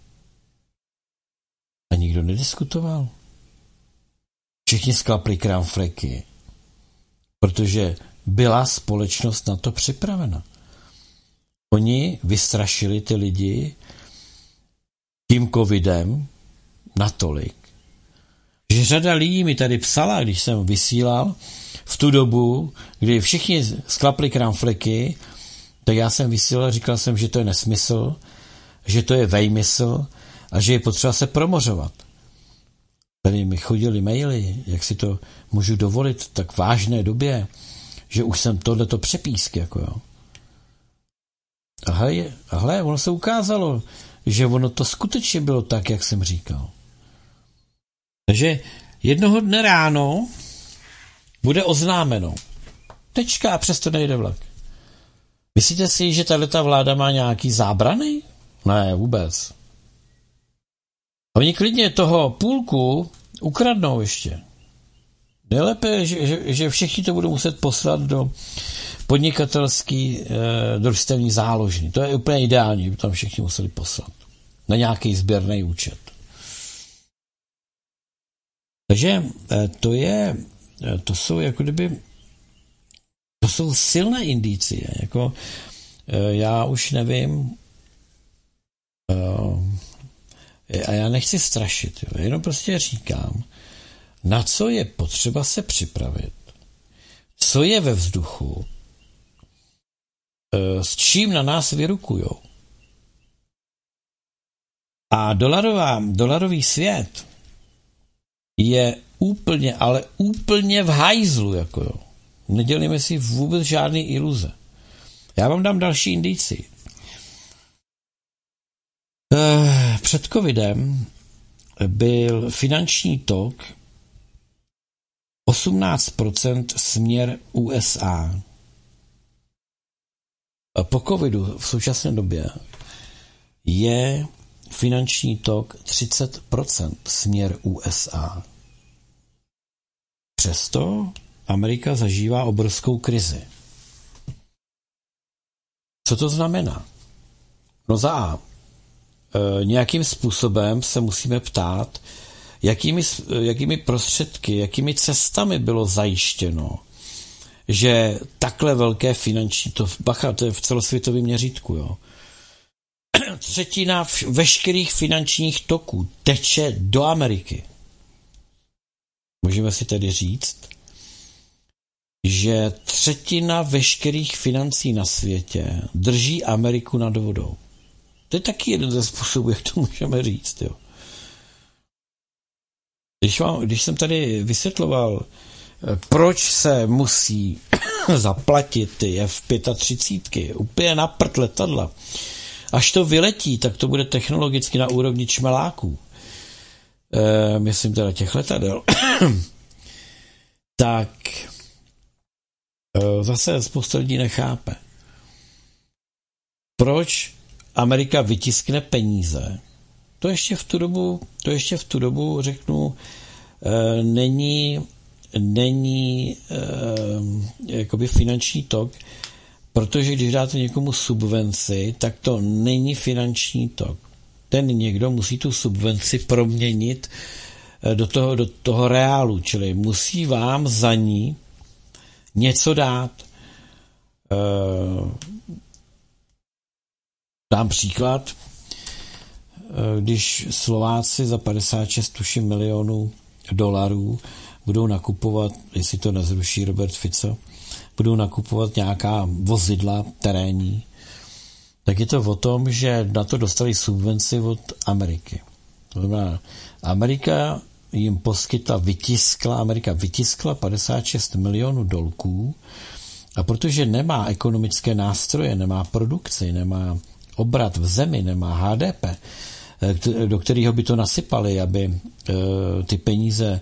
a nikdo nediskutoval. Všichni sklapli kramfleky, protože byla společnost na to připravena. Oni vystrašili ty lidi tím covidem natolik, že řada lidí mi tady psala, když jsem vysílal, v tu dobu, kdy všichni sklapli kramfleky, tak já jsem vysílal, říkal jsem, že to je nesmysl, že to je vejmysl a že je potřeba se promořovat. Tady mi chodili maily, jak si to můžu dovolit v tak vážné době, že už jsem tohleto přepísk, jako jo. A hle, a hle, ono se ukázalo, že ono to skutečně bylo tak, jak jsem říkal. Takže jednoho dne ráno bude oznámeno. Tečka a přesto nejde vlak. Myslíte si, že tato vláda má nějaký zábrany? Ne, vůbec. Oni klidně toho půlku ukradnou ještě. Nejlépe, že, že, že všichni to budou muset poslat do podnikatelský e, družstevní záložny. To je úplně ideální, by tam všichni museli poslat. Na nějaký sběrný účet. Takže e, to je, e, to jsou jako kdyby To jsou silné indicie. Jako, já už nevím, a já nechci strašit, jo, jenom prostě říkám, na co je potřeba se připravit, co je ve vzduchu, s čím na nás vyrukujou. A dolarová, dolarový svět je úplně, ale úplně v hajzlu, jako jo. Nedělíme si vůbec žádné iluze. Já vám dám další indici. Před covidem byl finanční tok osmnáct procent směr U S A. Po covidu v současné době je finanční tok třicet procent směr U S A. Přesto Amerika zažívá obrovskou krizi. Co to znamená? No za A. E, nějakým způsobem se musíme ptát, jakými, jakými prostředky, jakými cestami bylo zajištěno, že takhle velké finanční, to, bacha, to je v celosvětovém měřítku, jo. Třetina veškerých finančních toků teče do Ameriky. Můžeme si tedy říct, že třetina veškerých financí na světě drží Ameriku nad vodou. To je taky jeden ze způsobů, jak to můžeme říct. Jo. Když, vám, když jsem tady vysvětloval, proč se musí zaplatit ty F třicet pět, úplně na prd letadla, až to vyletí, tak to bude technologicky na úrovni čmeláků. E, myslím teda těch letadel. Tak e, zase spousta lidí nechápe. Proč Amerika vytiskne peníze? To ještě v tu dobu, to ještě v tu dobu řeknu, e, není, není e, jakoby finanční tok, protože když dáte někomu subvenci, tak to není finanční tok. Ten někdo musí tu subvenci proměnit do toho, do toho reálu, čili musí vám za ní něco dát. E, dám příklad, když Slováci za padesát šest tuším milionů dolarů budou nakupovat, jestli to nezruší Robert Fico, budou nakupovat nějaká vozidla terénní, tak je to o tom, že na to dostali subvenci od Ameriky. To znamená, Amerika jim poskytla, vytiskla, Amerika vytiskla padesát šest milionů dolků a protože nemá ekonomické nástroje, nemá produkci, nemá obrat v zemi, nemá H D P, do kterého by to nasypali, aby ty peníze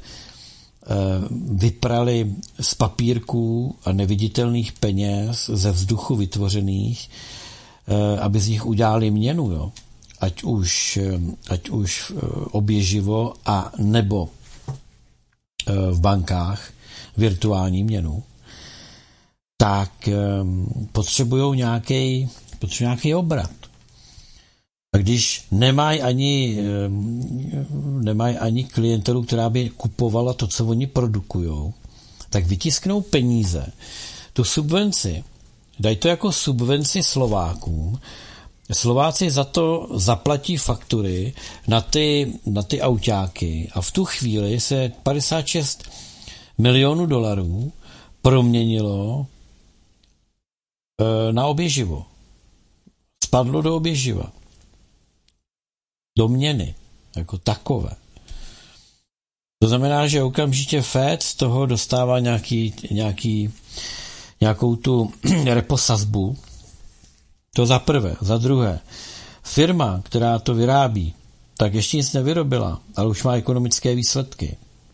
vyprali z papírků a neviditelných peněz ze vzduchu vytvořených, aby z nich udělali měnu, jo. Ať už, ať už oběživo a nebo v bankách virtuální měnu, tak potřebují nějaký, potřebují nějaký obrat. A když nemají ani, nemají ani klientelu, která by kupovala to, co oni produkujou, tak vytisknou peníze, tu subvenci, dají to jako subvenci Slovákům, Slováci za to zaplatí faktury na ty, na ty autáky a v tu chvíli se padesát šest milionů dolarů proměnilo e, na oběživo. Spadlo do oběživa. Do měny, jako takové. To znamená, že okamžitě Fed z toho dostává nějaký, nějaký, nějakou tu reposazbu. To za prvé. Za druhé, firma, která to vyrábí, tak ještě nic nevyrobila, ale už má ekonomické výsledky.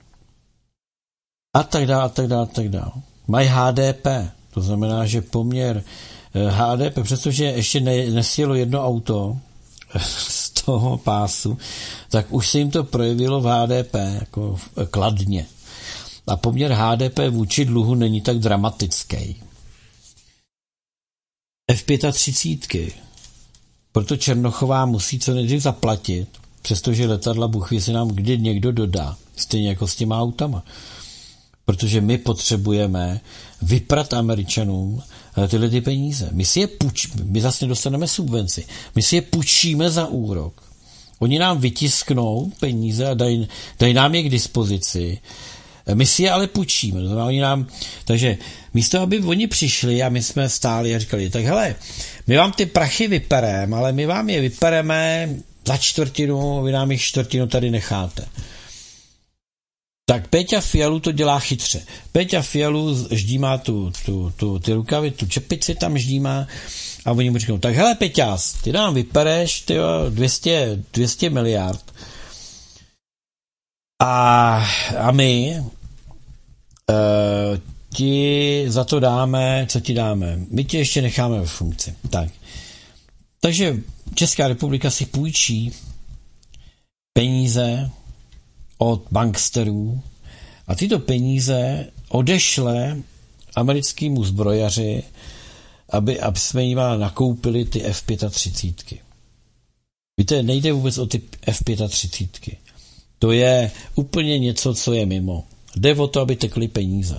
A tak dále, a tak dále, a tak dále. Mají H D P, to znamená, že poměr H D P, přestože ještě ne, nesjelo jedno auto z toho pásu, tak už se jim to projevilo v H D P jako kladně. A poměr H D P vůči dluhu není tak dramatický. F třicet pět. Proto Černochová musí co nejdřív zaplatit, přestože letadla Bůh ví, si nám kdy někdo dodá. Stejně jako s těma autama. Protože my potřebujeme vyprat Američanům tyhle ty peníze. My si je půjč, my zase dostaneme subvenci. My si je půjčíme za úrok. Oni nám vytisknou peníze a dají, dají nám je k dispozici. My si je ale půjčíme. To znamená, oni nám, takže místo, aby oni přišli a my jsme stáli a říkali, tak hele, my vám ty prachy vypereme, ale my vám je vypereme za čtvrtinu, vy nám jich čtvrtinu tady necháte. Tak Péťa Fialu to dělá chytře. Péťa Fialu ždímá tu, tu, tu, ty rukavy, tu čepici tam ždímá a oni mu říkají, tak hele Péťas, ty nám vypereš ty dvě stě miliard a, a my uh, ti za to dáme, co ti dáme? My tě ještě necháme ve funkci. Tak. Takže Česká republika si půjčí peníze od banksterů a tyto peníze odešle americkému zbrojaři, aby, aby jsme jim nakoupili ty F třicet pět. Víte, nejde vůbec o ty F třicet pět. To je úplně něco, co je mimo. Jde o to, aby tekly peníze.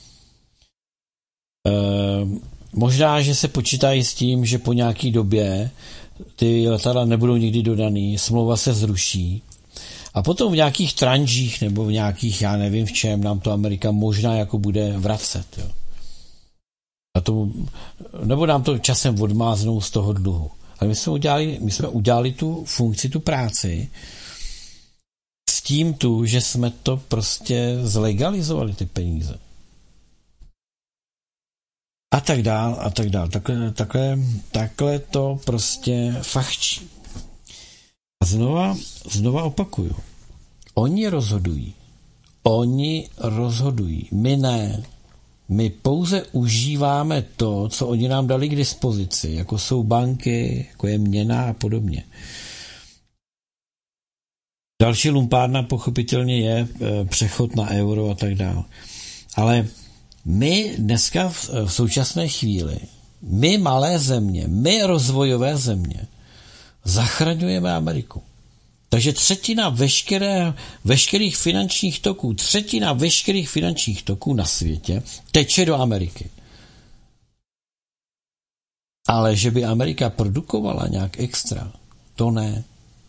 E, možná, že se počítají s tím, že po nějaký době ty letadla nebudou nikdy dodaný, smlouva se zruší a potom v nějakých tranžích nebo v nějakých, já nevím v čem, nám to Amerika možná jako bude vracet. Jo. A to, nebo nám to časem odmáznou z toho dluhu. Ale my jsme udělali, my jsme udělali tu funkci, tu práci s tím tu, že jsme to prostě zlegalizovali ty peníze. A tak dál, a tak dál. Takhle, takhle, takhle to prostě fachčí. A znova, znova opakuju. Oni rozhodují. Oni rozhodují. My ne. My pouze užíváme to, co oni nám dali k dispozici, jako jsou banky, jako je měna a podobně. Další lumpárna pochopitelně je přechod na euro a tak dále. Ale my dneska v, v současné chvíli, my malé země, my rozvojové země, zachraňujeme Ameriku. Takže třetina veškeré, veškerých finančních toků, třetina veškerých finančních toků na světě teče do Ameriky. Ale že by Amerika produkovala nějak extra, to ne.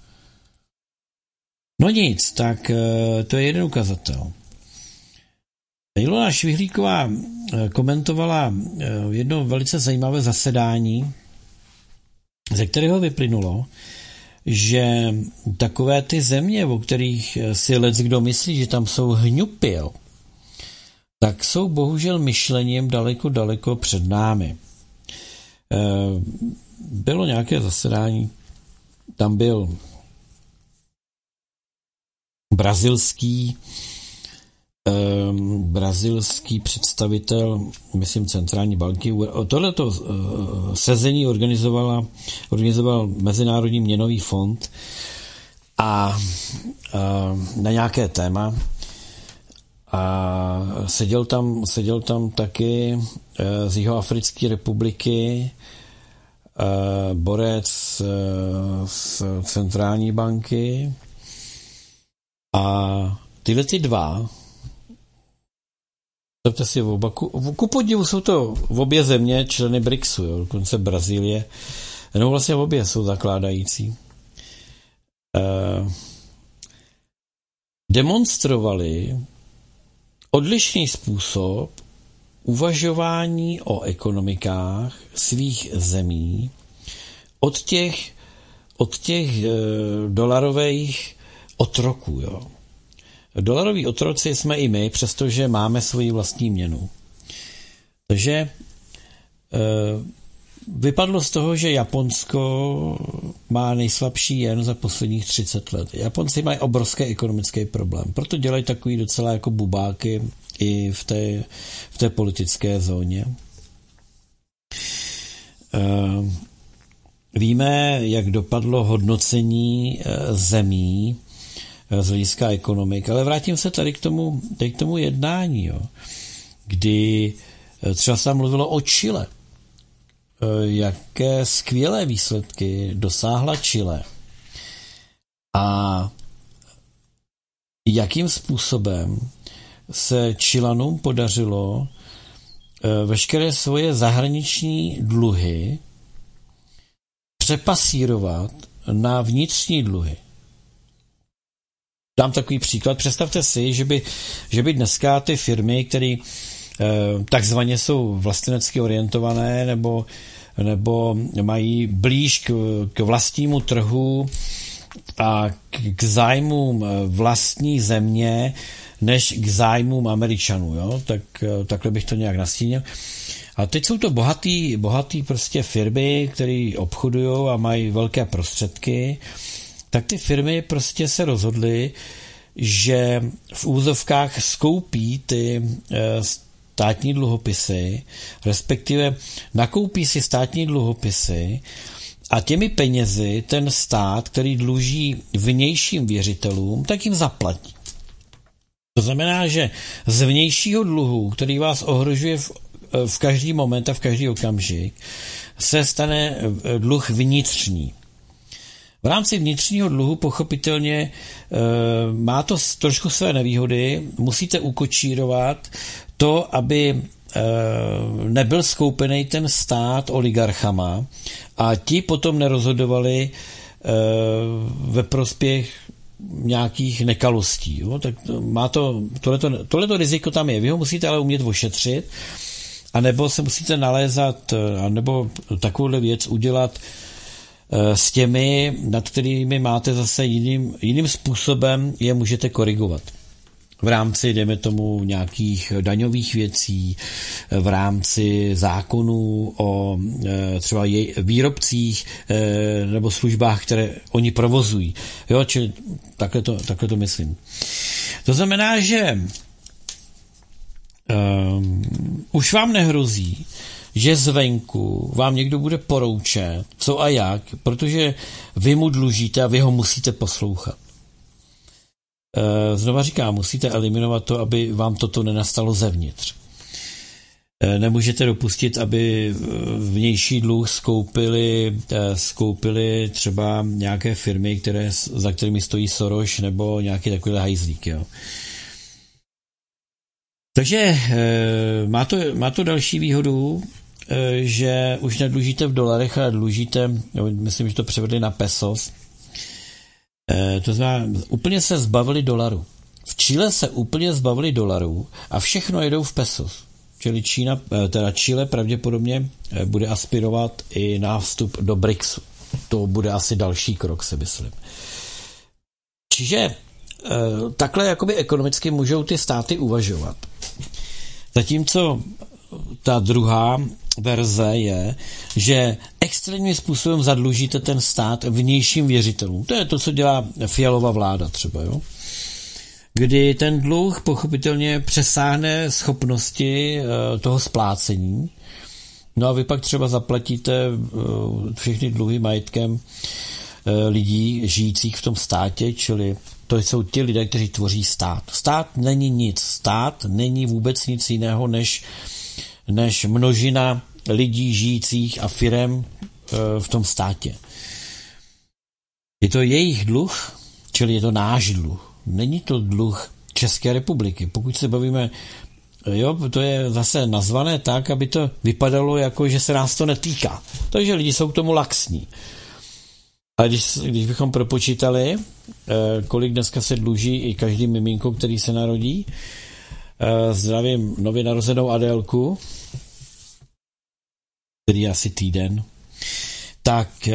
No nic, tak to je jeden ukazatel. Ilona Švihlíková komentovala jedno velice zajímavé zasedání, ze kterého vyplynulo, že takové ty země, o kterých si leckdo myslí, že tam jsou hňupil, tak jsou bohužel myšlením daleko, daleko před námi. Bylo nějaké zasedání, tam byl brazilský brazilský představitel, myslím, centrální banky. Tohleto sezení organizovala, organizoval Mezinárodní měnový fond a, a na nějaké téma a seděl tam, seděl tam taky z Jihoafrické republiky borec z centrální banky a tyhle ty dva Představte si oba. Ku, ku podivu jsou to v obě země členy BRICSu, jo, dokonce Brazílie. No vlastně obě jsou zakládající. Eh, demonstrovali odlišný způsob uvažování o ekonomikách svých zemí od těch, od těch eh, dolarových otroků, jo. Dolaroví otroci jsme i my, přestože máme svoji vlastní měnu. Takže e, vypadlo z toho, že Japonsko má nejslabší jen za posledních třicet let. Japonci mají obrovský ekonomický problém, proto dělají takový docela jako bubáky i v té, v té politické zóně. E, víme, jak dopadlo hodnocení zemí z hlediska ekonomik, ale vrátím se tady k tomu, tady k tomu jednání, jo, kdy třeba se mluvilo o Chile. Jaké skvělé výsledky dosáhla Chile a jakým způsobem se Chilanům podařilo veškeré svoje zahraniční dluhy přepasírovat na vnitřní dluhy. Dám takový příklad. Představte si, že by, že by dneska ty firmy, které takzvaně jsou vlastenecky orientované nebo, nebo mají blíž k, k vlastnímu trhu a k, k zájmům vlastní země, než k zájmům Američanů, jo? Tak, takhle bych to nějak nastínil. A teď jsou to bohatý, bohatý prostě firmy, které obchodují a mají velké prostředky, tak ty firmy prostě se rozhodly, že v úzovkách skoupí ty státní dluhopisy, respektive nakoupí si státní dluhopisy a těmi penězi ten stát, který dluží vnějším věřitelům, tak jim zaplatí. To znamená, že z vnějšího dluhu, který vás ohrožuje v, v každý moment a v každý okamžik, se stane dluh vnitřní. V rámci vnitřního dluhu pochopitelně e, má to trošku své nevýhody, musíte ukočírovat to, aby e, nebyl skoupený ten stát oligarchama a ti potom nerozhodovali e, ve prospěch nějakých nekalostí. Jo? Tak má to, tohleto, tohleto riziko tam je. Vy ho musíte ale umět ošetřit, anebo se musíte nalézat, anebo takovouhle věc udělat s těmi, nad kterými máte zase jiným, jiným způsobem, je můžete korigovat. V rámci, dejme tomu, nějakých daňových věcí, v rámci zákonů o třeba výrobcích nebo službách, které oni provozují. Jo, čili takhle to, takhle to myslím. To znamená, že um, už vám nehrozí, že zvenku vám někdo bude poroučet, co a jak, protože vy mu dlužíte a vy ho musíte poslouchat. Znova říkám, musíte eliminovat to, aby vám toto nenastalo zevnitř. Nemůžete dopustit, aby vnější dluh skoupili, skoupili třeba nějaké firmy, které, za kterými stojí Soros nebo nějaký takový hajzlík. Jo. Takže má to, má to další výhodu, že už nedlužíte v dolarech, ale dlužíte, myslím, že to převedli na pesos. To znamená, úplně se zbavili dolaru. V Chile se úplně zbavili dolarů a všechno jedou v pesos. Čili Čína, teda Chile pravděpodobně bude aspirovat i na vstup do BRICSu. To bude asi další krok, si myslím. Čiže takhle jakoby ekonomicky můžou ty státy uvažovat. Zatímco ta druhá verze je, že extrémním způsobem zadlužíte ten stát vnějším věřitelům. To je to, co dělá Fialova vláda třeba, jo? Kdy ten dluh pochopitelně přesáhne schopnosti toho splácení. No a vy pak třeba zaplatíte všechny dluhy majetkem lidí žijících v tom státě, čili to jsou ti lidé, kteří tvoří stát. Stát není nic. Stát není vůbec nic jiného, než, než množina lidí žijících a firem v tom státě. Je to jejich dluh, čili je to náš dluh. Není to dluh České republiky. Pokud se bavíme, jo, to je zase nazvané tak, aby to vypadalo jako, že se nás to netýká. Takže lidi jsou k tomu laxní. Ale když, když bychom propočítali, kolik dneska se dluží i každý miminko, který se narodí, zdravím nově narozenou Adélku, který je asi týden, tak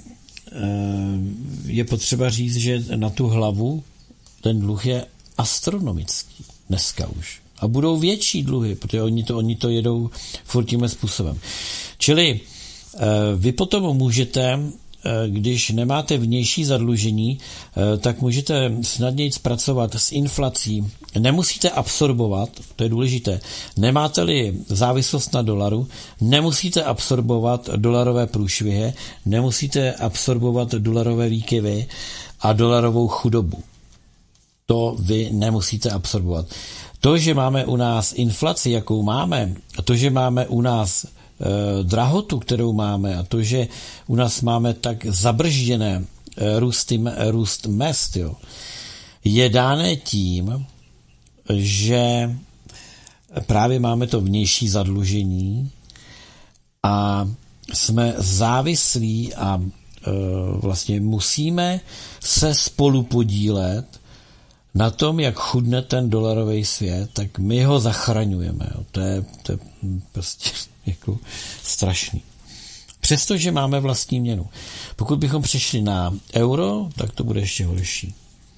je potřeba říct, že na tu hlavu ten dluh je astronomický dneska už. A budou větší dluhy, protože oni to, oni to jedou furt tímhle způsobem. Čili vy potom můžete, když nemáte vnější zadlužení, tak můžete snadněji pracovat s inflací. Nemusíte absorbovat, to je důležité, nemáte-li závislost na dolaru, nemusíte absorbovat dolarové průšvihy, nemusíte absorbovat dolarové výkyvy a dolarovou chudobu. To vy nemusíte absorbovat. To, že máme u nás inflaci, jakou máme, a to, že máme u nás drahotu, kterou máme, a to, že u nás máme tak zabržděné růst, růst mest, jo, je dáné tím, že právě máme to vnější zadlužení a jsme závislí a e, vlastně musíme se spolu podílet na tom, jak chudne ten dolarový svět, tak my ho zachraňujeme. Jo. To je, to je prostě jako strašný. Přestože máme vlastní měnu. Pokud bychom přešli na euro, tak to bude ještě horší.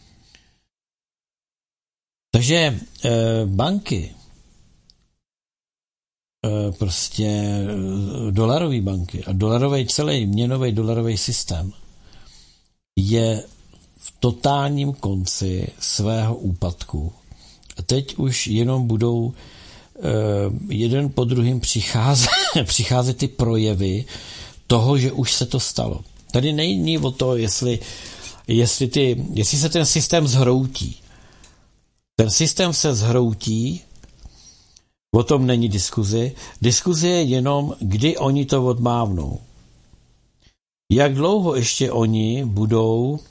Takže e, banky, e, prostě e, dolarové banky a dolarový celý měnový dolarový systém je v totálním konci svého úpadku. A teď už jenom budou e, jeden po druhým přicházet, přicházet ty projevy toho, že už se to stalo. Tady není o to, jestli, jestli, ty, jestli se ten systém zhroutí. Ten systém se zhroutí, o tom není diskuzi. Diskuze je jenom, kdy oni to odmávnou. Jak dlouho ještě oni budou uh,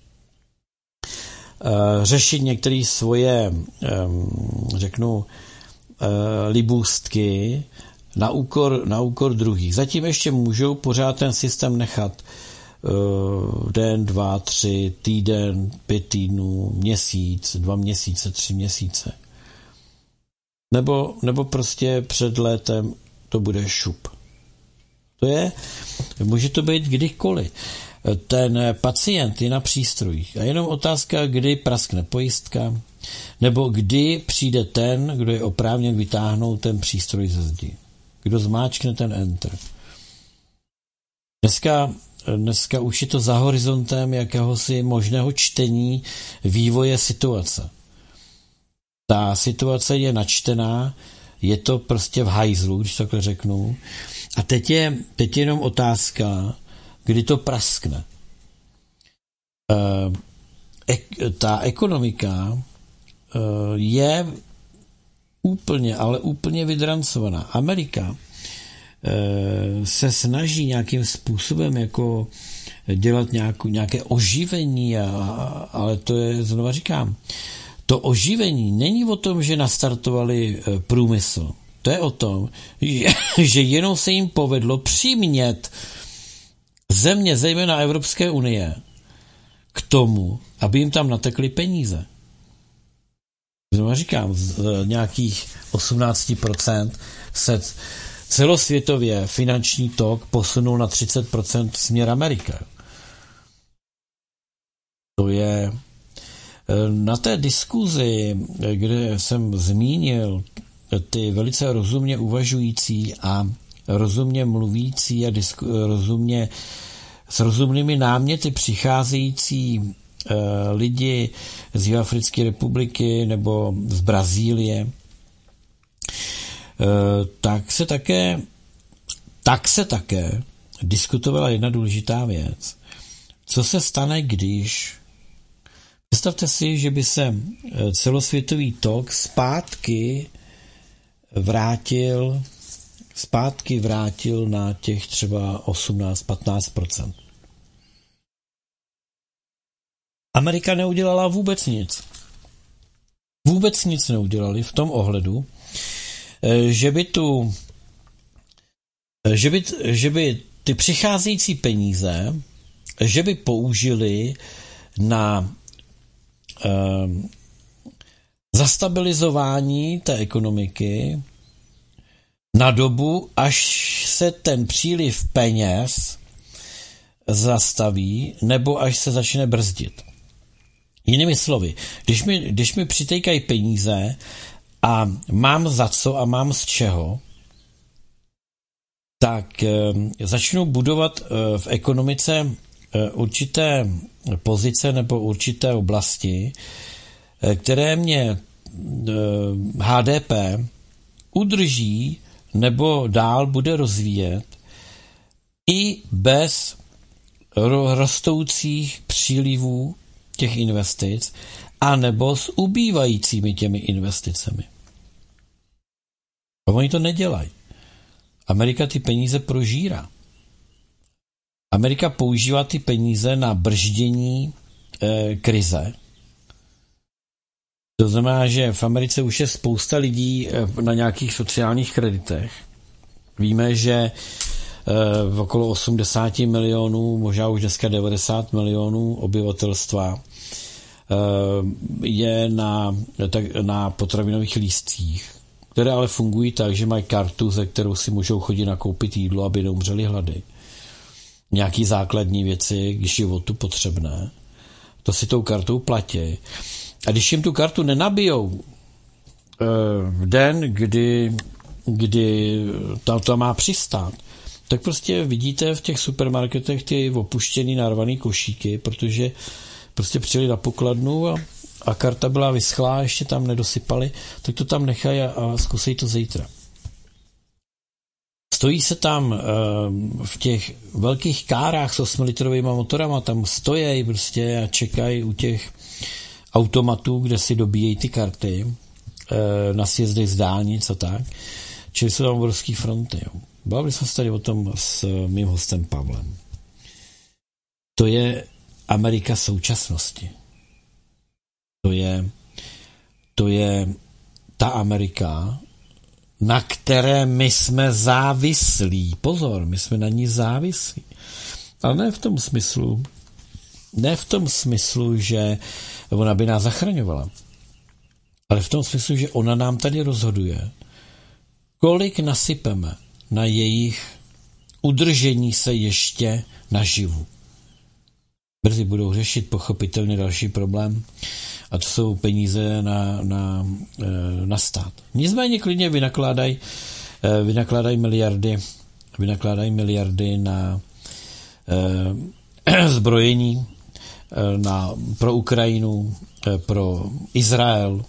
řešit některé svoje, um, řeknu, uh, libůstky na úkor, na úkor druhých. Zatím ještě můžou pořád ten systém nechat uh, den, dva, tři, týden, pět týdnů, měsíc, dva měsíce, tři měsíce. Nebo, nebo prostě před létem to bude šup. To je, může to být kdykoliv. Ten pacient je na přístrojích a jenom otázka, kdy praskne pojistka, nebo kdy přijde ten, kdo je oprávněn vytáhnout ten přístroj ze zdi. Kdo zmáčkne ten enter. Dneska, dneska už je to za horizontem jakéhosi možného čtení vývoje situace. Ta situace je načtená, je to prostě v hajzlu, když takhle řeknu. A teď je, teď je jenom otázka, kdy to praskne. E, e, ta ekonomika e, je úplně, ale úplně vydrancovaná. Amerika e, se snaží nějakým způsobem jako dělat nějakou, nějaké oživení, a, ale to je, znova říkám, to oživení není o tom, že nastartovali průmysl. To je o tom, že, že jenom se jim povedlo přimět země, zejména Evropské unie, k tomu, aby jim tam natekly peníze. Znovu říkám, z nějakých osmnáct procent se celosvětově finanční tok posunul na třicet procent směr Amerika. To je na té diskuzi, kde jsem zmínil ty velice rozumně uvažující a rozumně mluvící a disku, rozumně s rozumnými náměty přicházející uh, lidi z Jihoafrické republiky nebo z Brazílie, uh, tak se také tak se také diskutovala jedna důležitá věc. Co se stane, když představte si, že by se celosvětový tok zpátky vrátil zpátky vrátil na těch třeba osmnáct patnáct procent. Amerika neudělala vůbec nic. Vůbec nic neudělali v tom ohledu, že by tu že by, že by ty přicházející peníze, že by použili na eh, zastabilizování té ekonomiky na dobu, až se ten příliv peněz zastaví, nebo až se začne brzdit. Jinými slovy, když mi, když mi přitejkají peníze a mám za co a mám z čeho, tak e, začnu budovat e, v ekonomice e, určité pozice nebo určité oblasti, e, které mě e, H D P udrží nebo dál bude rozvíjet i bez rostoucích přílivů těch investic a nebo s ubývajícími těmi investicemi. A oni to nedělají. Amerika ty peníze prožírá. Amerika používá ty peníze na brždění e, krize To znamená, že v Americe už je spousta lidí na nějakých sociálních kreditech. Víme, že v okolo osmdesát milionů, možná už dneska devadesát milionů obyvatelstva je na, na potravinových lístcích, které ale fungují tak, že mají kartu, ze kterou si můžou chodit nakoupit jídlo, aby neumřeli hlady. Nějaký základní věci k životu potřebné. To si tou kartou platí. A když jim tu kartu nenabijou v den, kdy, kdy tam to má přistát, tak prostě vidíte v těch supermarketech ty opuštěný, narvaný košíky, protože prostě přijeli na pokladnu a, a karta byla vyschlá, ještě tam nedosypali, tak to tam nechají a, a zkusej to zítra. Stojí se tam e, v těch velkých kárách s osmilitrovými motorama, tam stojí prostě a čekají u těch automatů, kde si dobíjejí ty karty e, na sjezdech z dálnic a tak. Čili jsou tam obrovský fronty. Jo. Bavili jsme se tady o tom s mým hostem Pavlem. To je Amerika současnosti. To je, to je ta Amerika, na které my jsme závislí. Pozor, my jsme na ní závislí. Ale ne v tom smyslu, ne v tom smyslu, že ona by nás zachraňovala, ale v tom smyslu, že ona nám tady rozhoduje, kolik nasypeme na jejich udržení se ještě naživu. Brzy budou řešit pochopitelně další problém a to jsou peníze na, na, na stát. Nicméně klidně vynakládají vynakládají miliardy vynakládají miliardy na eh, zbrojení na, pro Ukrajinu, pro Izrael.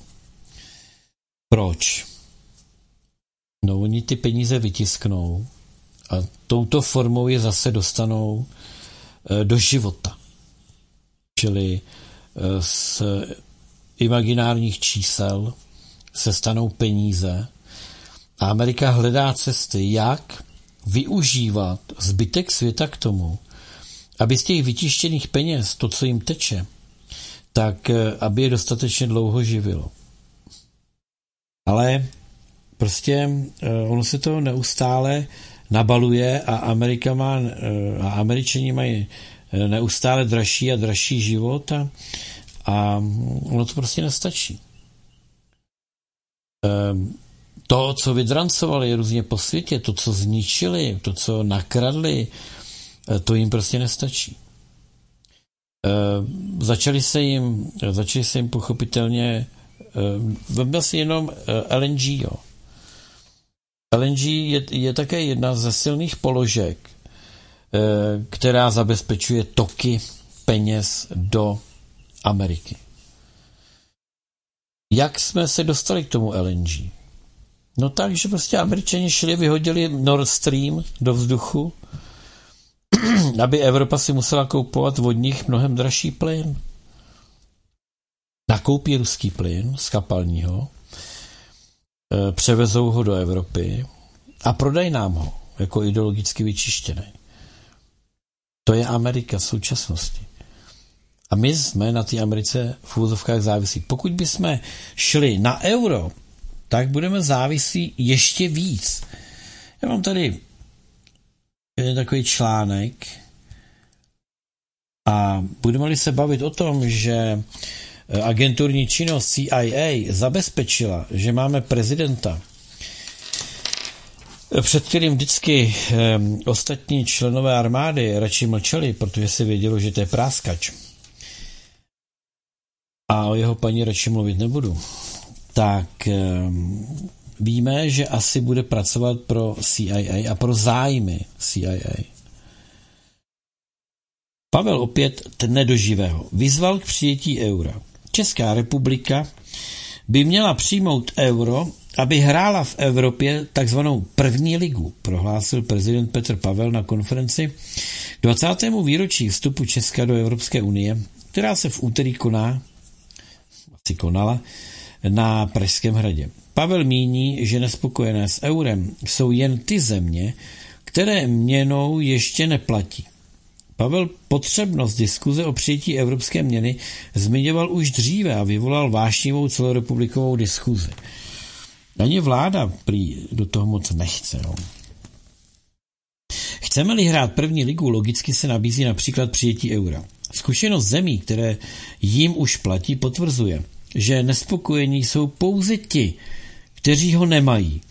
Proč? No, oni ty peníze vytisknou a touto formou je zase dostanou do života. Čili z imaginárních čísel se stanou peníze a Amerika hledá cesty, jak využívat zbytek světa k tomu, aby z těch vytištěných peněz, to, co jim teče, tak aby je dostatečně dlouho živilo. Ale prostě ono se to neustále nabaluje a Amerika má, a Američani mají neustále dražší a dražší život a, a ono to prostě nestačí. To, co vydrancovali různě po světě, to, co zničili, to, co nakradli, to jim prostě nestačí. Začali se jim, začali se jim pochopitelně, vem si jenom L N G, jo. L N G je, je také jedna ze silných položek, která zabezpečuje toky peněz do Ameriky. Jak jsme se dostali k tomu L N G? No tak, že prostě Američani šli, vyhodili Nord Stream do vzduchu, aby Evropa si musela koupovat od nich mnohem dražší plyn. Nakoupí ruský plyn z kapalního, převezou ho do Evropy a prodají nám ho jako ideologicky vyčištěný. To je Amerika v současnosti. A my jsme na té Americe v úvozovkách závislí. Pokud bychom šli na euro, tak budeme závislí ještě víc. Já mám tady jeden takový článek a budeme-li se bavit o tom, že agenturní činnost C I A zabezpečila, že máme prezidenta, před kterým vždycky eh, ostatní členové armády radši mlčeli, protože si vědělo, že to je práskač. A o jeho paní radši mluvit nebudu. Tak eh, víme, že asi bude pracovat pro C I A a pro zájmy C I A. Pavel opět dne do živého vyzval k přijetí eura. Česká republika by měla přijmout euro, aby hrála v Evropě takzvanou první ligu, prohlásil prezident Petr Pavel na konferenci k dvacátému výročí vstupu Česka do Evropské unie, která se v úterý koná, asi konala, na Pražském hradě. Pavel míní, že nespokojené s eurem jsou jen ty země, které měnou ještě neplatí. Pavel potřebnost diskuze o přijetí evropské měny zmiňoval už dříve a vyvolal vášnivou celorepublikovou diskuzi. Ani vláda prý do toho moc nechce. No. Chceme-li hrát první ligu, logicky se nabízí například přijetí eura. Zkušenost zemí, které jim už platí, potvrzuje, že nespokojení jsou pouze ti, kteří ho nemají.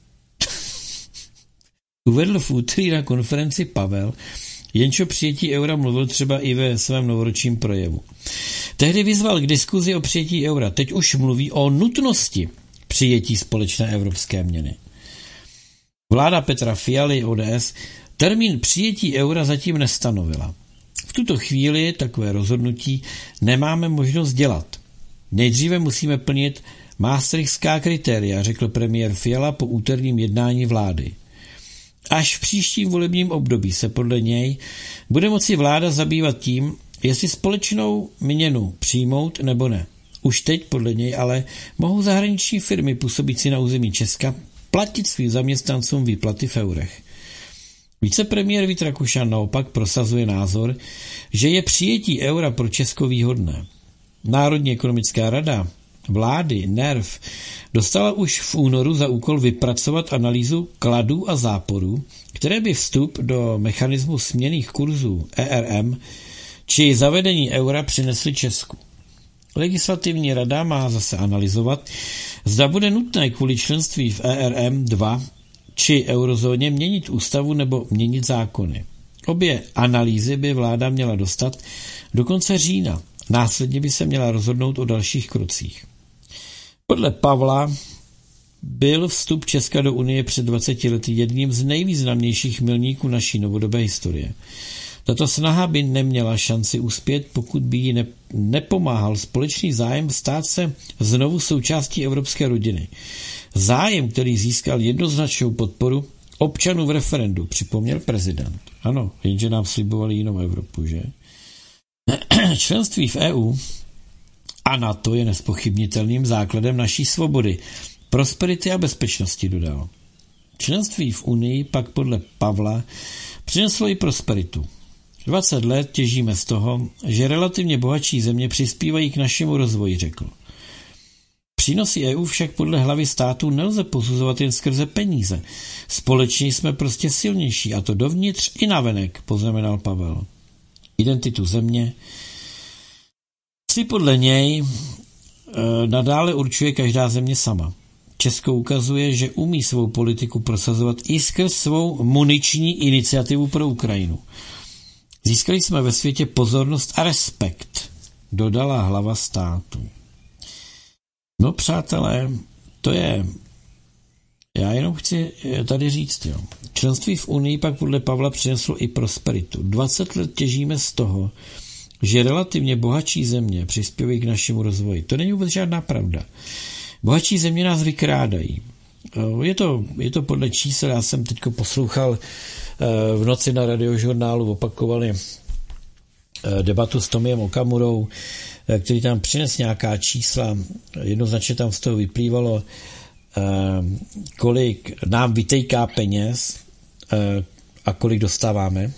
Uvedl v úterý na konferenci Pavel, jenž o přijetí eura mluvil třeba i ve svém novoročním projevu. Tehdy vyzval k diskuzi o přijetí eura, teď už mluví o nutnosti přijetí společné evropské měny. Vláda Petra Fialy O D S termín přijetí eura zatím nestanovila. V tuto chvíli takové rozhodnutí nemáme možnost dělat. Nejdříve musíme plnit maastrichtská kritéria, řekl premiér Fiala po úterním jednání vlády. Až v příštím volebním období se podle něj bude moci vláda zabývat tím, jestli společnou měnu přijmout nebo ne. Už teď podle něj ale mohou zahraniční firmy působící na území Česka platit svým zaměstnancům výplaty v eurech. Vicepremiér Vít Rakušan naopak prosazuje názor, že je přijetí eura pro Česko výhodné. Národní ekonomická rada vlády N E R V dostala už v únoru za úkol vypracovat analýzu kladů a záporů, které by vstup do mechanismu směnných kurzů E R M či zavedení eura přinesly Česku. Legislativní rada má zase analyzovat, zda bude nutné kvůli členství v E R M dva či eurozóně měnit ústavu nebo měnit zákony. Obě analýzy by vláda měla dostat do konce října. Následně by se měla rozhodnout o dalších krocích. Podle Pavla byl vstup Česka do Unie před dvaceti lety jedním z nejvýznamnějších milníků naší novodobé historie. Tato snaha by neměla šanci uspět, pokud by jí ne- nepomáhal společný zájem stát se znovu součástí evropské rodiny. Zájem, který získal jednoznačnou podporu občanů v referendu, připomněl prezident. Ano, jenže nám slibovali jinou Evropu, že? Členství v E U a NATO je nespochybnitelným základem naší svobody, prosperity a bezpečnosti, dodal. Členství v Unii pak podle Pavla přineslo i prosperitu. dvacet let těžíme z toho, že relativně bohatší země přispívají k našemu rozvoji, řekl. Přínosy E U však podle hlavy státu nelze posuzovat jen skrze peníze. Společně jsme prostě silnější, a to dovnitř i navenek, poznamenal Pavel. Identitu země si podle něj e, nadále určuje každá země sama. Česko ukazuje, že umí svou politiku prosazovat i skrz svou muniční iniciativu pro Ukrajinu. Získali jsme ve světě pozornost a respekt, dodala hlava státu. No přátelé, to je, já jenom chci tady říct, jo. Členství v Unii pak podle Pavla přineslo i prosperitu. dvacet let těžíme z toho, že relativně bohatší země přispějí k našemu rozvoji. To není vůbec žádná pravda. Bohatší země nás vykrádají. Je to, je to podle čísel, já jsem teďko poslouchal v noci na radiožurnálu, opakovali debatu s Tomiem Okamurou, který tam přines nějaká čísla, jednoznačně tam z toho vyplývalo, kolik nám vytejká peněz a kolik dostáváme.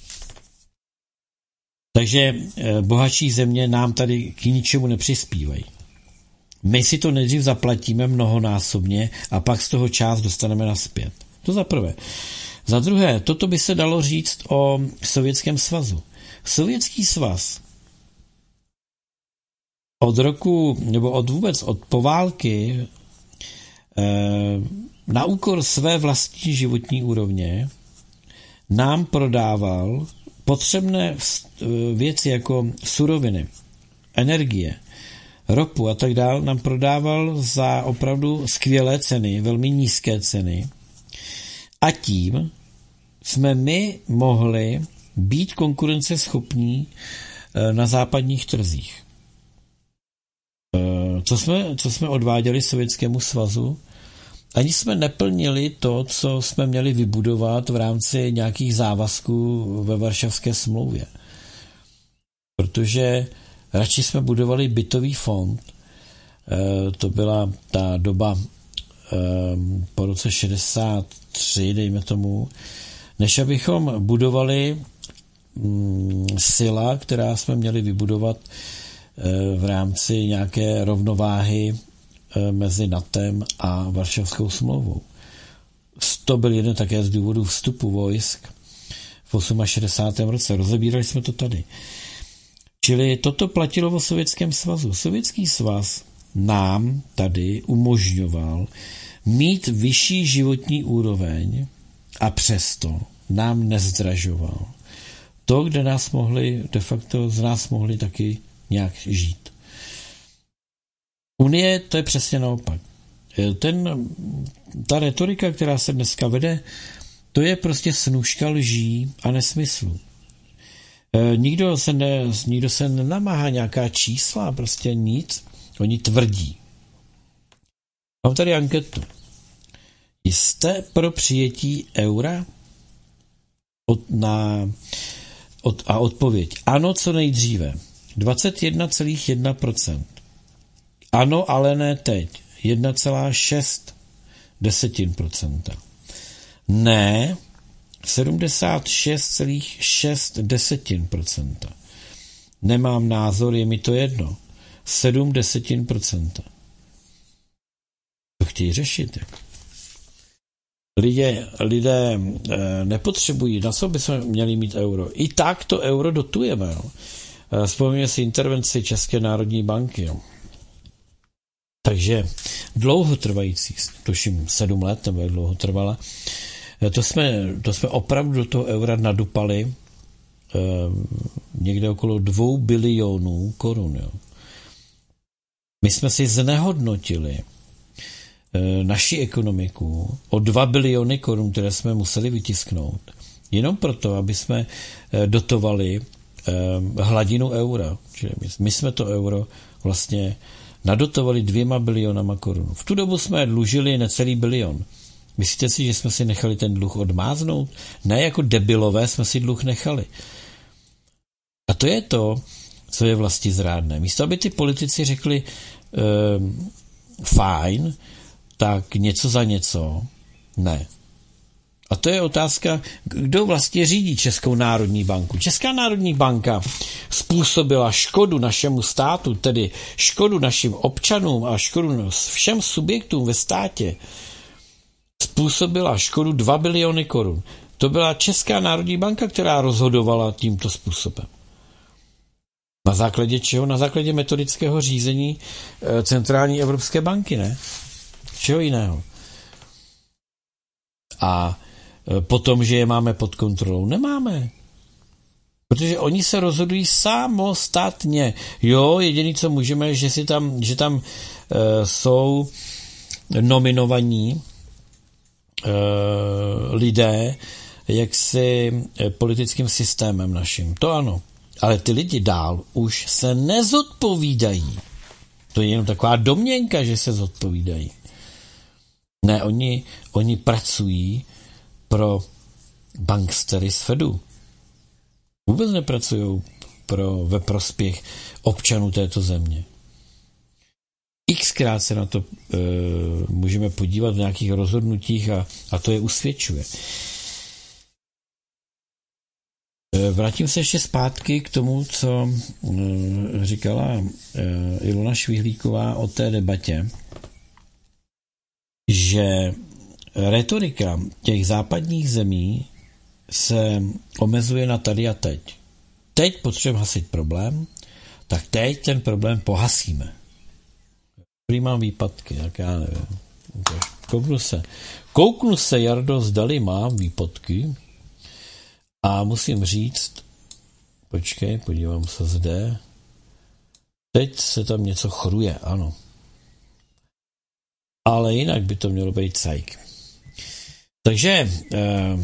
Takže bohatší země nám tady k ničemu nepřispívají. My si to nejdřív zaplatíme mnohonásobně a pak z toho část dostaneme nazpět. To za prvé. Za druhé, toto by se dalo říct o Sovětském svazu. Sovětský svaz od roku, nebo od vůbec od poválky na úkor své vlastní životní úrovně nám prodával potřebné věci jako suroviny, energie, ropu a tak dále, nám prodával za opravdu skvělé ceny, velmi nízké ceny, a tím jsme my mohli být konkurenceschopní na západních trzích. Co jsme, co jsme odváděli Sovětskému svazu? Ani jsme neplnili to, co jsme měli vybudovat v rámci nějakých závazků ve Varšavské smlouvě. Protože radši jsme budovali bytový fond, to byla ta doba po roce šedesát tři, dejme tomu, než abychom budovali mm, sila, která jsme měli vybudovat e, v rámci nějaké rovnováhy e, mezi NATEM a Varšavskou smlouvou. To byl jeden také z důvodů vstupu vojsk v šedesátém osmém roce. Rozebírali jsme to tady. Čili toto platilo o Sovětském svazu. Sovětský svaz nám tady umožňoval mít vyšší životní úroveň a přesto nám nezdražoval to, kde nás mohli, de facto z nás mohli taky nějak žít. Unie, to je přesně naopak. Ten, ta retorika, která se dneska vede, to je prostě snůška lží a nesmyslů. E, nikdo se, ne, nikdo se nenamáhá nějaká čísla, prostě nic. Oni tvrdí. Mám tady anketu. Jste pro přijetí eura? Od, na, od, a odpověď. Ano, co nejdříve. dvacet jedna celá jedna procenta. Ano, ale ne teď. jedna celá šest procenta. Ne, sedmdesát šest celá šest procenta. Nemám názor, je mi to jedno. sedm desetin procenta. To chtějí řešit. Lidé, lidé e, nepotřebují, na co bychom měli mít euro. I tak to euro dotujeme. Jo. E, vzpomínáme si intervenci České národní banky. Jo. Takže dlouhotrvající, tuším sedm let, nebo jak dlouho trvala, to jsme, to jsme opravdu do toho eura nadupali e, někde okolo dvou bilionů korun. Jo. My jsme si znehodnotili e, naši ekonomiku o dva biliony korun, které jsme museli vytisknout, jenom proto, aby jsme e, dotovali e, hladinu eura. Čili my, my jsme to euro vlastně nadotovali dvěma bilionama korun. V tu dobu jsme dlužili necelý bilion. Myslíte si, že jsme si nechali ten dluh odmáznout? Ne, jako debilové jsme si dluh nechali. A to je to, co je vlastizrádné. Místo, aby ty politici řekli e, fajn, tak něco za něco. Ne. A to je otázka, kdo vlastně řídí Českou národní banku. Česká národní banka způsobila škodu našemu státu, tedy škodu našim občanům a škodu všem subjektům ve státě. Způsobila škodu dva biliony korun. To byla Česká národní banka, která rozhodovala tímto způsobem. Na základě čeho? Na základě metodického řízení Centrální evropské banky, ne? Čeho jiného? A potom, že je máme pod kontrolou. Nemáme. Protože oni se rozhodují samostatně. Jo, jediný, co můžeme, že, si tam, že tam e, jsou nominovaní e, lidé jaksi politickým systémem naším. To ano. Ale ty lidi dál už se nezodpovídají. To je jenom taková domněnka, že se zodpovídají. Ne, oni, oni pracují pro bankstery z Fedu. Vůbec nepracují pro, ve prospěch občanů této země. Xkrát se na to e, můžeme podívat v nějakých rozhodnutích a, a to je usvědčuje. E, vrátím se ještě zpátky k tomu, co e, říkala e, Ilona Švihlíková o té debatě, že retorika těch západních zemí se omezuje na tady a teď. Teď potřebujeme hasit problém, tak teď ten problém pohasíme. Prý mám výpadky, tak já nevím. Kouknu se. Kouknu se, Jardo, zdali mám výpadky a musím říct, počkej, podívám se zde. Teď se tam něco chruje, ano. Ale jinak by to mělo být cajk. Takže eh,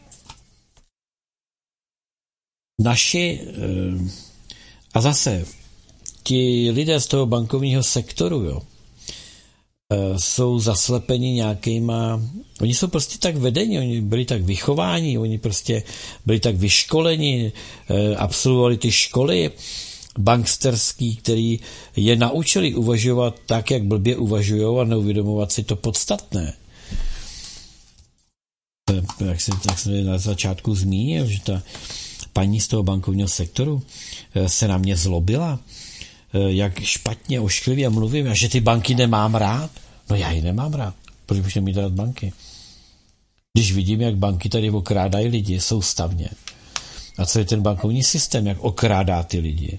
naši eh, a zase ti lidé z toho bankovního sektoru, jo, eh, jsou zaslepeni nějakýma, oni jsou prostě tak vedeni, oni byli tak vychováni, oni prostě byli tak vyškoleni, eh, absolvovali ty školy banksterský, který je naučili uvažovat tak, jak blbě uvažujou a neuvědomovat si to podstatné. Jak jsem, jak jsem na začátku zmínil, že ta, paní z toho bankovního sektoru se na mě zlobila, jak špatně, ošklivě mluvím a že ty banky nemám rád. No já ji nemám rád. Proč bych nemít rád banky? Když vidím, jak banky tady okrádají lidi soustavně. A co je ten bankovní systém, jak okrádá ty lidi.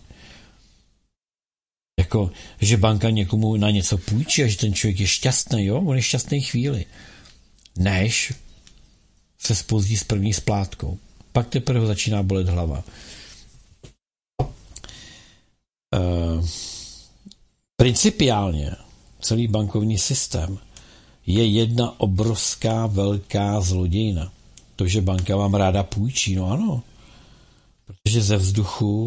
Jako, že banka někomu na něco půjčí a že ten člověk je šťastný, jo? On je šťastný chvíli. Než se zpozdí s první splátkou. Pak teprve začíná bolet hlava. Uh, principiálně celý bankovní systém je jedna obrovská velká zlodějna. To, že banka vám ráda půjčí, no ano. Protože ze vzduchu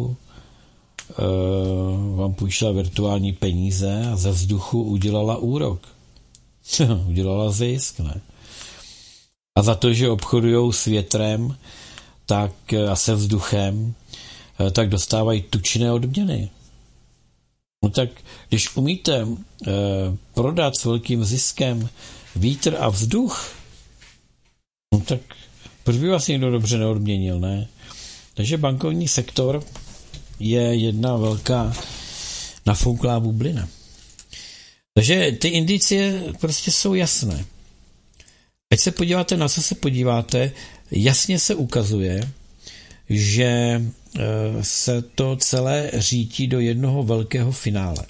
uh, vám půjčila virtuální peníze a ze vzduchu udělala úrok. Udělala zisk, ne? A za to, že obchodujou s větrem tak, a se vzduchem, tak dostávají tučné odměny. No tak, když umíte uh, prodat s velkým ziskem vítr a vzduch, no tak proč by vás někdo dobře neodměnil, ne? Takže bankovní sektor je jedna velká nafouklá bublina. Takže ty indicie prostě jsou jasné. Ať se podíváte, na co se podíváte, jasně se ukazuje, že se to celé řítí do jednoho velkého finále.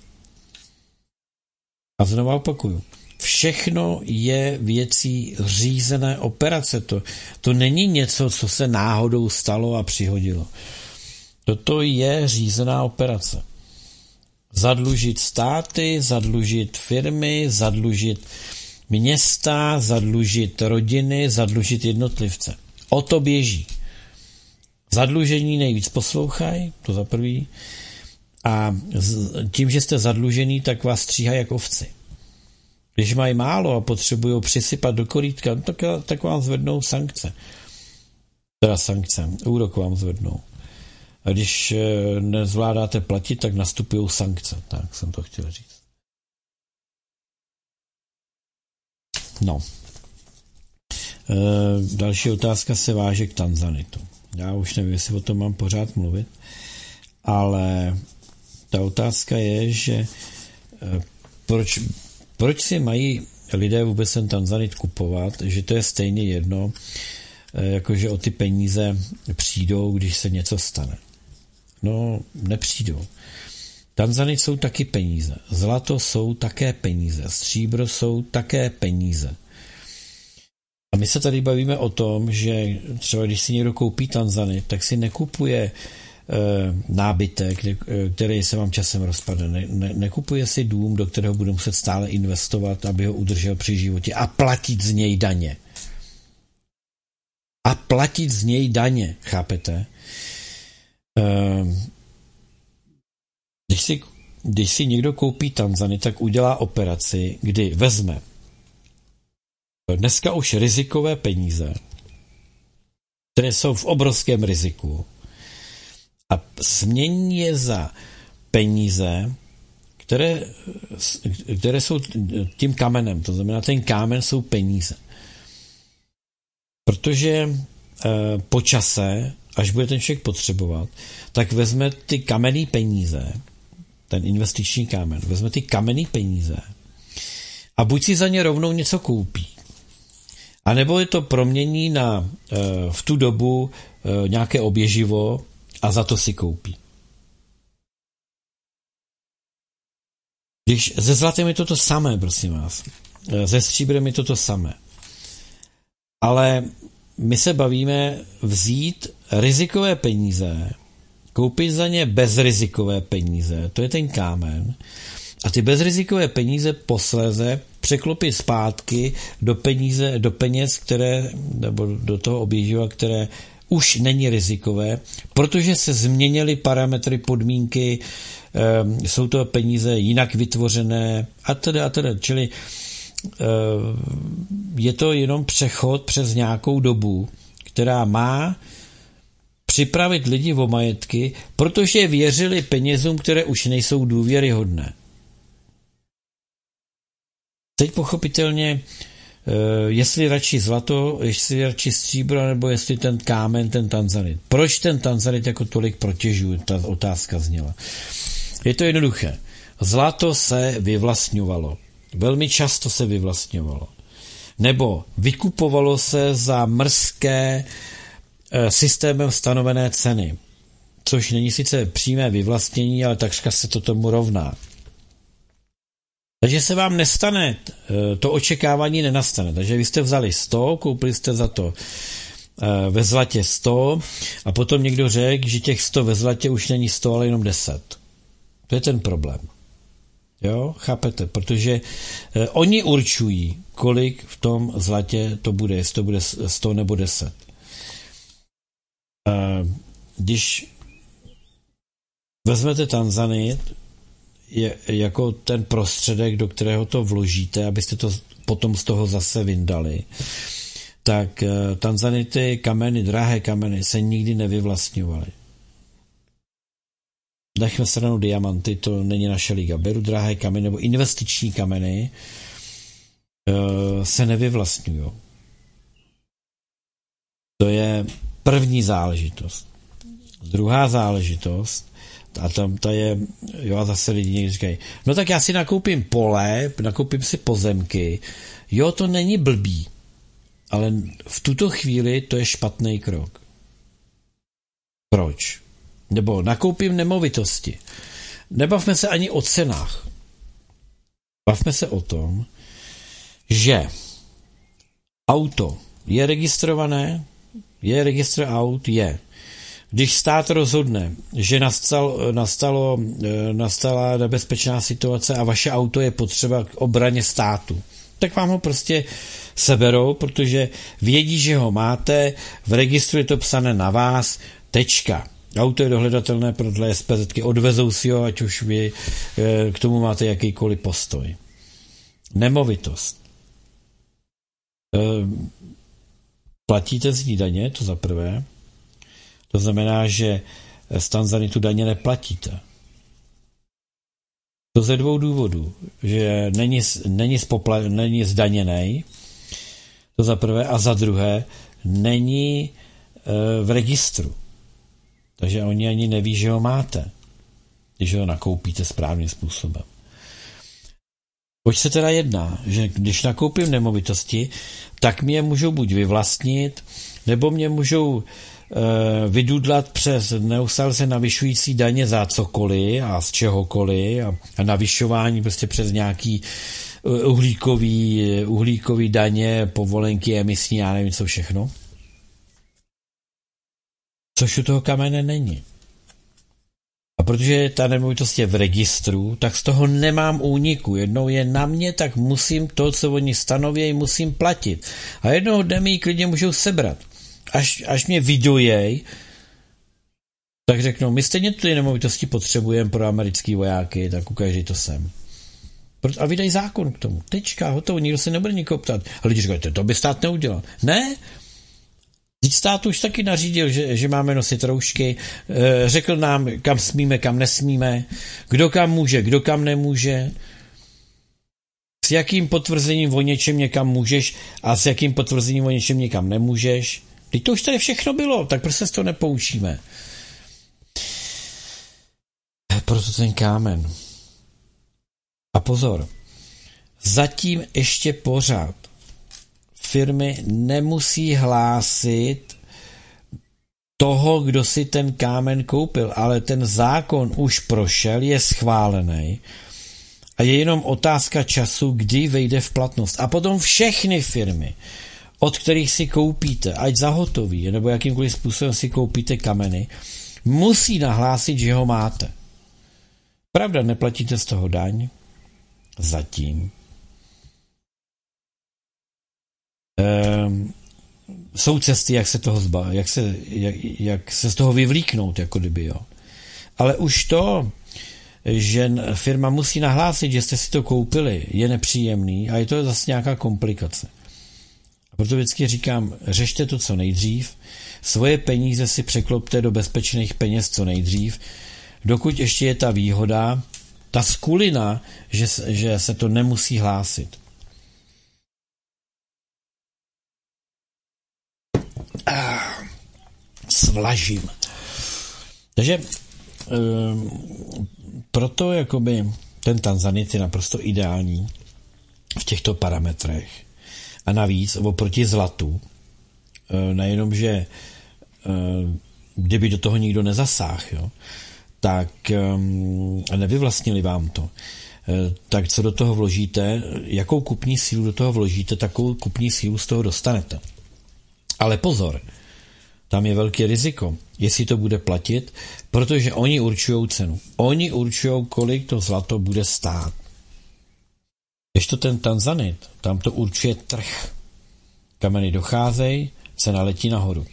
A znovu opakuju, všechno je věcí řízené operace. To, to není něco, co se náhodou stalo a přihodilo. Toto je řízená operace. Zadlužit státy, zadlužit firmy, zadlužit města, zadlužit rodiny, zadlužit jednotlivce. O to běží. Zadlužení nejvíc poslouchají, to za prvý, a tím, že jste zadlužený, tak vás stříhají jak ovci. Když mají málo a potřebují přisypat do korítka, tak, tak vám zvednou sankce. Teda sankce, úrok vám zvednou. A když nezvládáte platit, tak nastupují sankce. Tak jsem to chtěl říct. No. E, další otázka se váže k tanzanitu. Já už nevím, jestli o tom mám pořád mluvit, ale ta otázka je, že e, proč, proč si mají lidé vůbec ten tanzanit kupovat, že to je stejně jedno, e, jakože o ty peníze přijdou, když se něco stane. No, nepřijdou. Tanzanit jsou taky peníze. Zlato jsou také peníze. Stříbro jsou také peníze. A my se tady bavíme o tom, že třeba když si někdo koupí tanzanit, tak si nekupuje e, nábytek, který se vám časem rozpadne. Ne, ne, nekupuje si dům, do kterého bude muset stále investovat, aby ho udržel při životě a platit z něj daně. A platit z něj daně, chápete? E, Když si, když si někdo koupí tanzanit, tak udělá operaci, kdy vezme dneska už rizikové peníze, které jsou v obrovském riziku, a smění je za peníze, které, které jsou tím kamenem. To znamená, ten kámen jsou peníze. Protože eh, po čase, až bude ten člověk potřebovat, tak vezme ty kamenné peníze, ten investiční kámen, vezme ty kamenné peníze a buď si za ně rovnou něco koupí, anebo je to promění na v tu dobu nějaké oběživo a za to si koupí. Když se zlatem je to to samé, prosím vás. Se stříbrem je to to samé. Ale my se bavíme vzít rizikové peníze, koupit za ně bezrizikové peníze, to je ten kámen, a ty bezrizikové peníze posléze překlopit zpátky do peníze, do peněz, které, nebo do toho oběživa, které už není rizikové, protože se změnily parametry, podmínky, e, jsou to peníze jinak vytvořené a teda a teda, čili e, je to jenom přechod přes nějakou dobu, která má připravit lidi o majetky, protože věřili penězům, které už nejsou důvěryhodné. Teď pochopitelně jestli radši zlato, jestli radši stříbro, nebo jestli ten kámen, ten tanzanit. Proč ten tanzanit jako tolik protěžuje, ta otázka zněla. Je to jednoduché. Zlato se vyvlastňovalo. Velmi často se vyvlastňovalo. Nebo vykupovalo se za mrzké systémem stanovené ceny. Což není sice přímé vyvlastnění, ale takřka se to tomu rovná. Takže se vám nestane, to očekávání nenastane. Takže vy jste vzali sto, koupili jste za to ve zlatě sto a potom někdo řekl, že těch sto ve zlatě už není sto, ale jenom deset. To je ten problém. Jo, chápete? Protože eh, oni určují, kolik v tom zlatě to bude, jestli to bude sto nebo deset. Eh, když vezmete tanzanit je, jako ten prostředek, do kterého to vložíte, abyste to potom z toho zase vyndali, tak eh, tanzanity, kameny, drahé kameny se nikdy nevyvlastňovaly. Nechme stranou diamanty, to není naše liga. Beru drahé kameny nebo investiční kameny, se nevyvlastňují. To je první záležitost. Druhá záležitost, a tam ta je, jo, a zase lidi někdy říkají, no tak já si nakoupím pole, nakoupím si pozemky, jo, to není blbý, ale v tuto chvíli to je špatný krok. Proč? Nebo nakoupím nemovitosti. Nebavme se ani o cenách. Bavme se o tom, že auto je registrované, je registr aut, je. Když stát rozhodne, že nastal, nastalo, nastala nebezpečná situace a vaše auto je potřeba k obraně státu, tak vám ho prostě seberou, protože vědí, že ho máte, v registru je to psané na vás, tečka. Auto je dohledatelné podle S P Z ky, odvezou si ho, ať už vy k tomu máte jakýkoliv postoj. Nemovitost. Platíte z ní daně, to za prvé. To znamená, že z tanzanitu daně neplatíte. To ze dvou důvodů. Že není, není, spopla, není zdaněnej, to za prvé, a za druhé není v registru. Takže oni ani neví, že ho máte, když ho nakoupíte správným způsobem. Oč se teda jedná, že když nakoupím nemovitosti, tak mě můžou buď vyvlastnit, nebo mě můžou e, vydudlat přes neustále se navyšující daně za cokoliv a z čehokoliv a, a navyšování prostě přes nějaký uhlíkový, uhlíkový daně, povolenky emisní, já nevím co všechno. Což u toho kamene není. A protože ta nemovitost je v registru, tak z toho nemám úniku. Jednou je na mě, tak musím to, co oni stanovějí, musím platit. A jednoho dne mi ji klidně můžou sebrat. Až, až mě vydojej, tak řeknou, my stejně ty nemovitosti potřebujeme pro americký vojáky, tak ukážej to sem. A vydají zákon k tomu. Tečka, hotovo, nikdo se nebude nikoho ptát. A lidi říkají, to by stát neudělal. Ne, stát už taky nařídil, že, že máme nosit roušky, řekl nám, kam smíme, kam nesmíme, kdo kam může, kdo kam nemůže, s jakým potvrzením o něčem někam můžeš a s jakým potvrzením o něčem někam nemůžeš. Teď to už tady všechno bylo, tak proč se z toho nepoučíme? Proto ten kámen. A pozor, zatím ještě pořád firmy nemusí hlásit toho, kdo si ten kámen koupil, ale ten zákon už prošel, je schválený a je jenom otázka času, kdy vejde v platnost. A potom všechny firmy, od kterých si koupíte, ať za hotový, nebo jakýmkoliv způsobem si koupíte kameny, musí nahlásit, že ho máte. Pravda, neplatíte z toho daň? Zatím. Ehm, jsou cesty, jak se toho zba, jak se, jak, jak se z toho vyvlíknout, jako kdyby, jo. Ale už to, že firma musí nahlásit, že jste si to koupili, je nepříjemný a je to zase nějaká komplikace. A proto vždycky říkám, řešte to co nejdřív, svoje peníze si překlopte do bezpečných peněz co nejdřív, dokud ještě je ta výhoda, ta skulina, že, že se to nemusí hlásit. zvlažím. Takže proto jakoby ten tanzanit je naprosto ideální v těchto parametrech. A navíc oproti zlatu, nejenom, že kdyby do toho nikdo nezasáhl, jo, tak a nevyvlastnili vám to, tak co do toho vložíte, jakou kupní sílu do toho vložíte, takovou kupní sílu z toho dostanete. Ale pozor, tam je velké riziko, jestli to bude platit, protože oni určují cenu. Oni určují, kolik to zlato bude stát. Když to ten tanzanit, tam to určuje trh. Kameny docházejí, cena letí nahoru.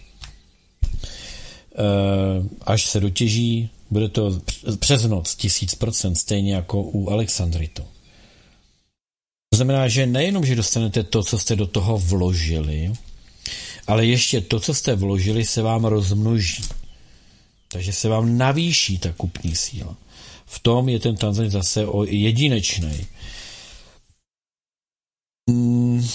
Až se dotěží, bude to přes noc tisíc procent, stejně jako u alexandritu. To znamená, že nejenom, že dostanete to, co jste do toho vložili, ale ještě to, co jste vložili, se vám rozmnoží. Takže se vám navýší ta kupní síla. V tom je ten tanzanit zase jedinečný. Hmm.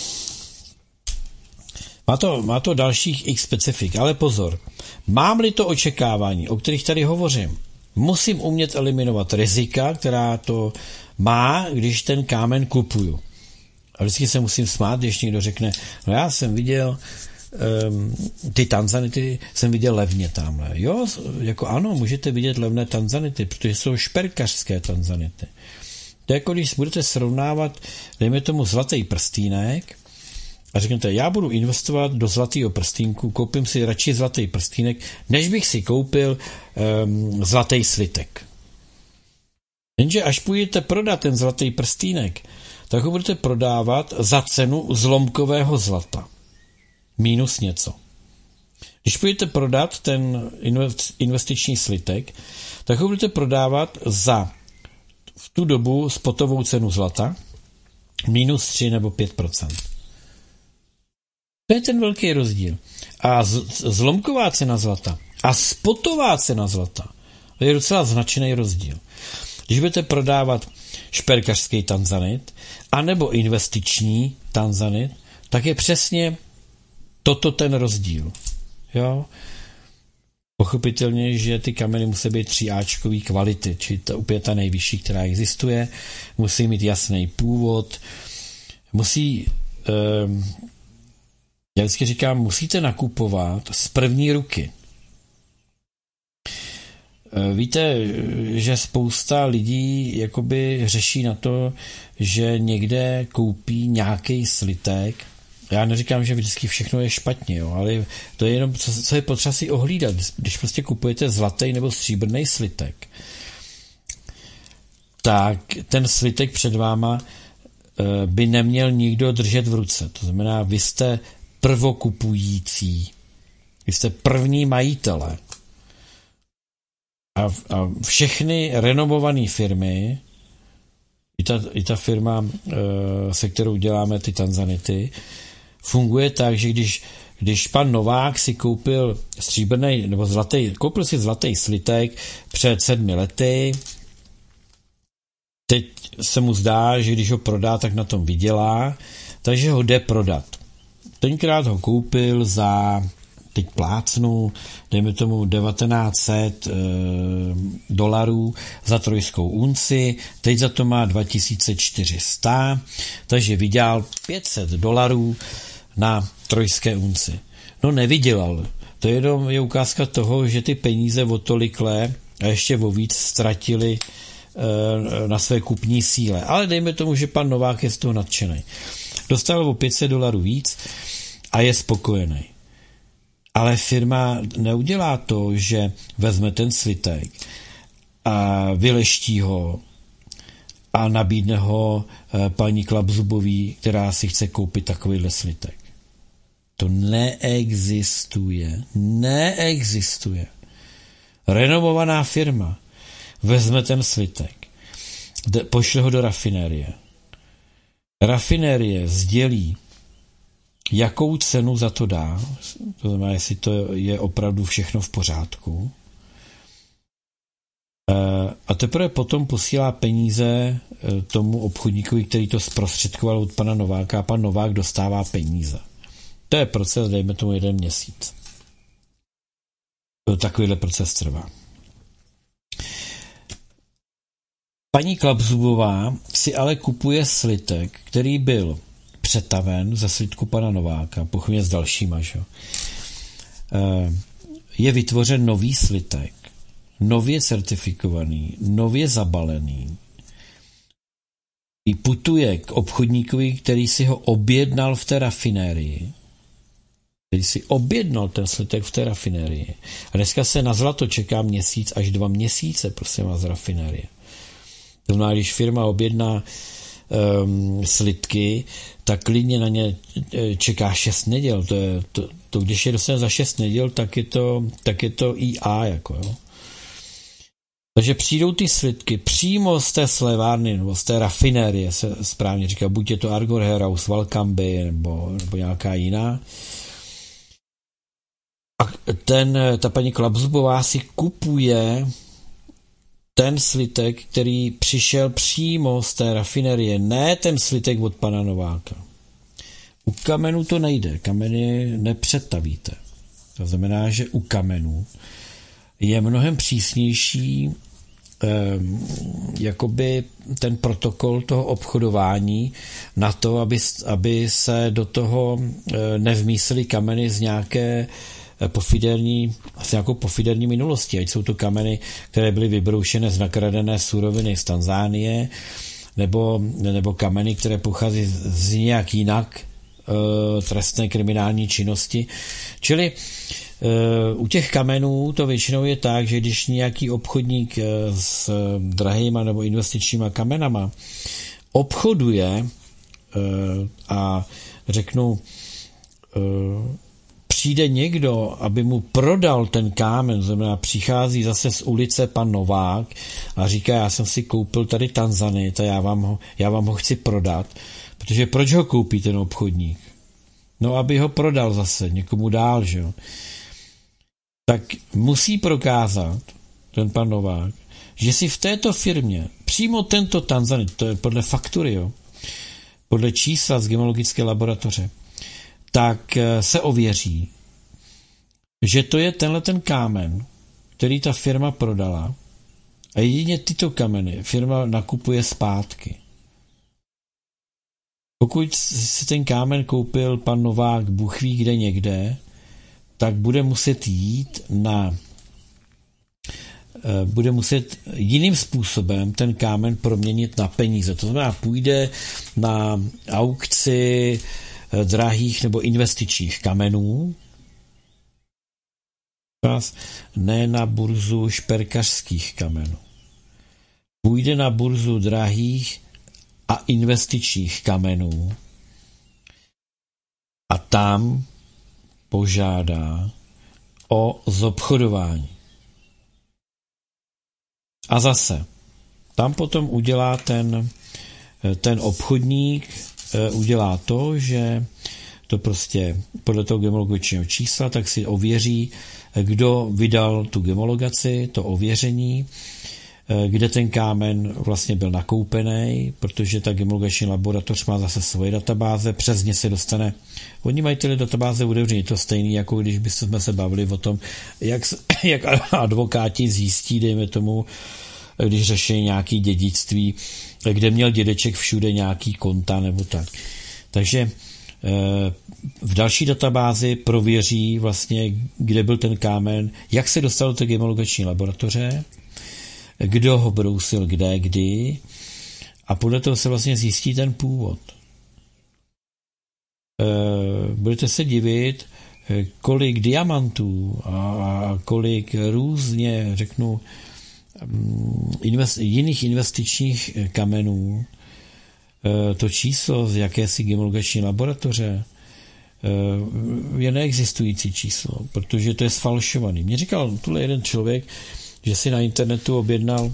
Má to, má to dalších x specifik, ale pozor. Mám-li to očekávání, o kterých tady hovořím, musím umět eliminovat rizika, která to má, když ten kámen kupuju. A vždycky se musím smát, když někdo řekne, no já jsem viděl um, ty tanzanity, jsem viděl levně tamhle. Jo, jako ano, můžete vidět levné tanzanity, protože jsou šperkařské tanzanity. To je jako když budete srovnávat, dejme tomu zlatý prstýnek, a řeknete, já budu investovat do zlatého prstínku, koupím si radši zlatý prstýnek, než bych si koupil um, zlatý slitek. Jenže až půjdete prodat ten zlatý prstýnek, tak ho budete prodávat za cenu zlomkového zlata. Minus něco. Když půjdete prodat ten investiční slitek, tak ho budete prodávat za v tu dobu spotovou cenu zlata minus tři nebo pět procent. To je ten velký rozdíl. A zlomková cena zlata a spotová cena zlata, to je docela značný rozdíl. Když budete prodávat šperkařský tanzanit anebo investiční tanzanit, tak je přesně toto ten rozdíl. Jo? Pochopitelně, že ty kameny musí být tříáčkový kvality, či to úplně ta nejvyšší, která existuje, musí mít jasný původ, musí... Um, Já vždycky říkám, musíte nakupovat z první ruky. Víte, že spousta lidí jakoby řeší na to, že někde koupí nějaký slitek. Já neříkám, že vždycky všechno je špatně, jo, ale to je jenom, co, co je potřeba si ohlídat. Když prostě kupujete zlatý nebo stříbrný slitek, tak ten slitek před váma by neměl nikdo držet v ruce. To znamená, vy jste prvokupující. Vy jste první majitele. A, a všechny renomované firmy, i ta, i ta firma, se kterou děláme ty tanzanity, funguje tak, že když, když pan Novák si koupil stříbrný nebo zlatý, koupil si zlatý slitek před sedmi lety, teď se mu zdá, že když ho prodá, tak na tom vydělá, takže ho jde prodat. Tenkrát ho koupil za, teď plácnu, dejme tomu devatenáct set e, dolarů za trojskou unci, teď za to má dva tisíce čtyři sta, takže vydělal pět set dolarů na trojské unci. No nevydělal. To je jenom je ukázka toho, že ty peníze o tolikle a ještě o víc ztratili e, na své kupní síle. Ale dejme tomu, že pan Novák je z toho nadšený. Dostal o pět set dolarů víc a je spokojený. Ale firma neudělá to, že vezme ten slitek a vyleští ho a nabídne ho paní Klapzubový, která si chce koupit takovýhle slitek. To neexistuje. Neexistuje. Renomovaná firma vezme ten slitek, pošle ho do rafinérie. Rafinérie sdělí, jakou cenu za to dá, to znamená, jestli to je opravdu všechno v pořádku. A teprve potom posílá peníze tomu obchodníkovi, který to zprostředkoval od pana Nováka, a pan Novák dostává peníze. To je proces, dejme tomu jeden měsíc. takovýhle proces trvá. Paní Klapzubová si ale kupuje slitek, který byl přetaven ze slitku pana Nováka, pochopně s dalšíma, že? Je vytvořen nový slitek, nově certifikovaný, nově zabalený. I putuje k obchodníkovi, který si ho objednal v té rafinérii. Který si objednal ten slitek v té rafinérii. A dneska se na zlato čeká měsíc až dva měsíce, prosím vás, z rafinérie. To znamená, když firma objedná um, slitky, tak klidně na ně čeká šest neděl. To, je, to, to když je dostane za šest neděl, tak je to, tak je to I A. Jako, jo. Takže přijdou ty slitky přímo z té slévárny nebo z té rafinérie, se správně říká, buď je to Argor Heraus, Valkamby nebo, nebo nějaká jiná. A ten, ta paní Klapzubová si kupuje ten slitek, který přišel přímo z té rafinérie, ne ten slitek od pana Nováka. U kamenů to nejde, kameny nepřetavíte. To znamená, že u kamenů je mnohem přísnější eh, jakoby ten protokol toho obchodování na to, aby, aby se do toho eh, nevmísily kameny z nějaké pofiderní, asi nějakou pofiderní minulosti, ať jsou to kameny, které byly vybroušené z nakradené suroviny z Tanzánie, nebo, nebo kameny, které pochází z nějak jinak e, trestné kriminální činnosti. Čili e, u těch kamenů to většinou je tak, že když nějaký obchodník s drahýma nebo investičníma kamenama obchoduje e, a řeknu e, přijde někdo, aby mu prodal ten kámen, znamená přichází zase z ulice pan Novák a říká, já jsem si koupil tady Tanzanit a já vám ho, já vám ho chci prodat, protože proč ho koupí ten obchodník? No, aby ho prodal zase někomu dál, že jo? Tak musí prokázat ten pan Novák, že si v této firmě přímo tento Tanzanit, to je podle faktury, jo, podle čísla z gemologické laboratoře, tak se ověří, že to je tenhle ten kámen, který ta firma prodala a jedině tyto kameny firma nakupuje zpátky. Pokud si ten kámen koupil pan Novák Bůh ví kde někde, tak bude muset jít na bude muset jiným způsobem ten kámen proměnit na peníze. To znamená, půjde na aukci drahých nebo investičních kamenů, ne na burzu šperkařských kamenů. Půjde na burzu drahých a investičních kamenů a tam požádá o zobchodování. A zase, tam potom udělá ten, ten obchodník udělá to, že to prostě podle toho gemologičního čísla, tak si ověří, kdo vydal tu gemologaci, to ověření, kde ten kámen vlastně byl nakoupený, protože ta gemologační laboratoř má zase svoje databáze, přes ně se dostane. Oni mají tyhle databáze otevřené, to stejný, jako když bychom se bavili o tom, jak, jak advokáti zjistí, dejme tomu, když řeší nějaké dědictví, kde měl dědeček všude nějaký konta nebo tak. Takže v další databázi prověří vlastně, kde byl ten kámen, jak se dostal do té gemologační laboratoře, kdo ho brousil kde, kdy a podle toho se vlastně zjistí ten původ. Budete se divit, kolik diamantů a kolik různě, řeknu, invest, jiných investičních kamenů, to číslo z jakési gemologační laboratoře je neexistující číslo, protože to je sfalšovaný. Mně říkal tuhle jeden člověk, že si na internetu objednal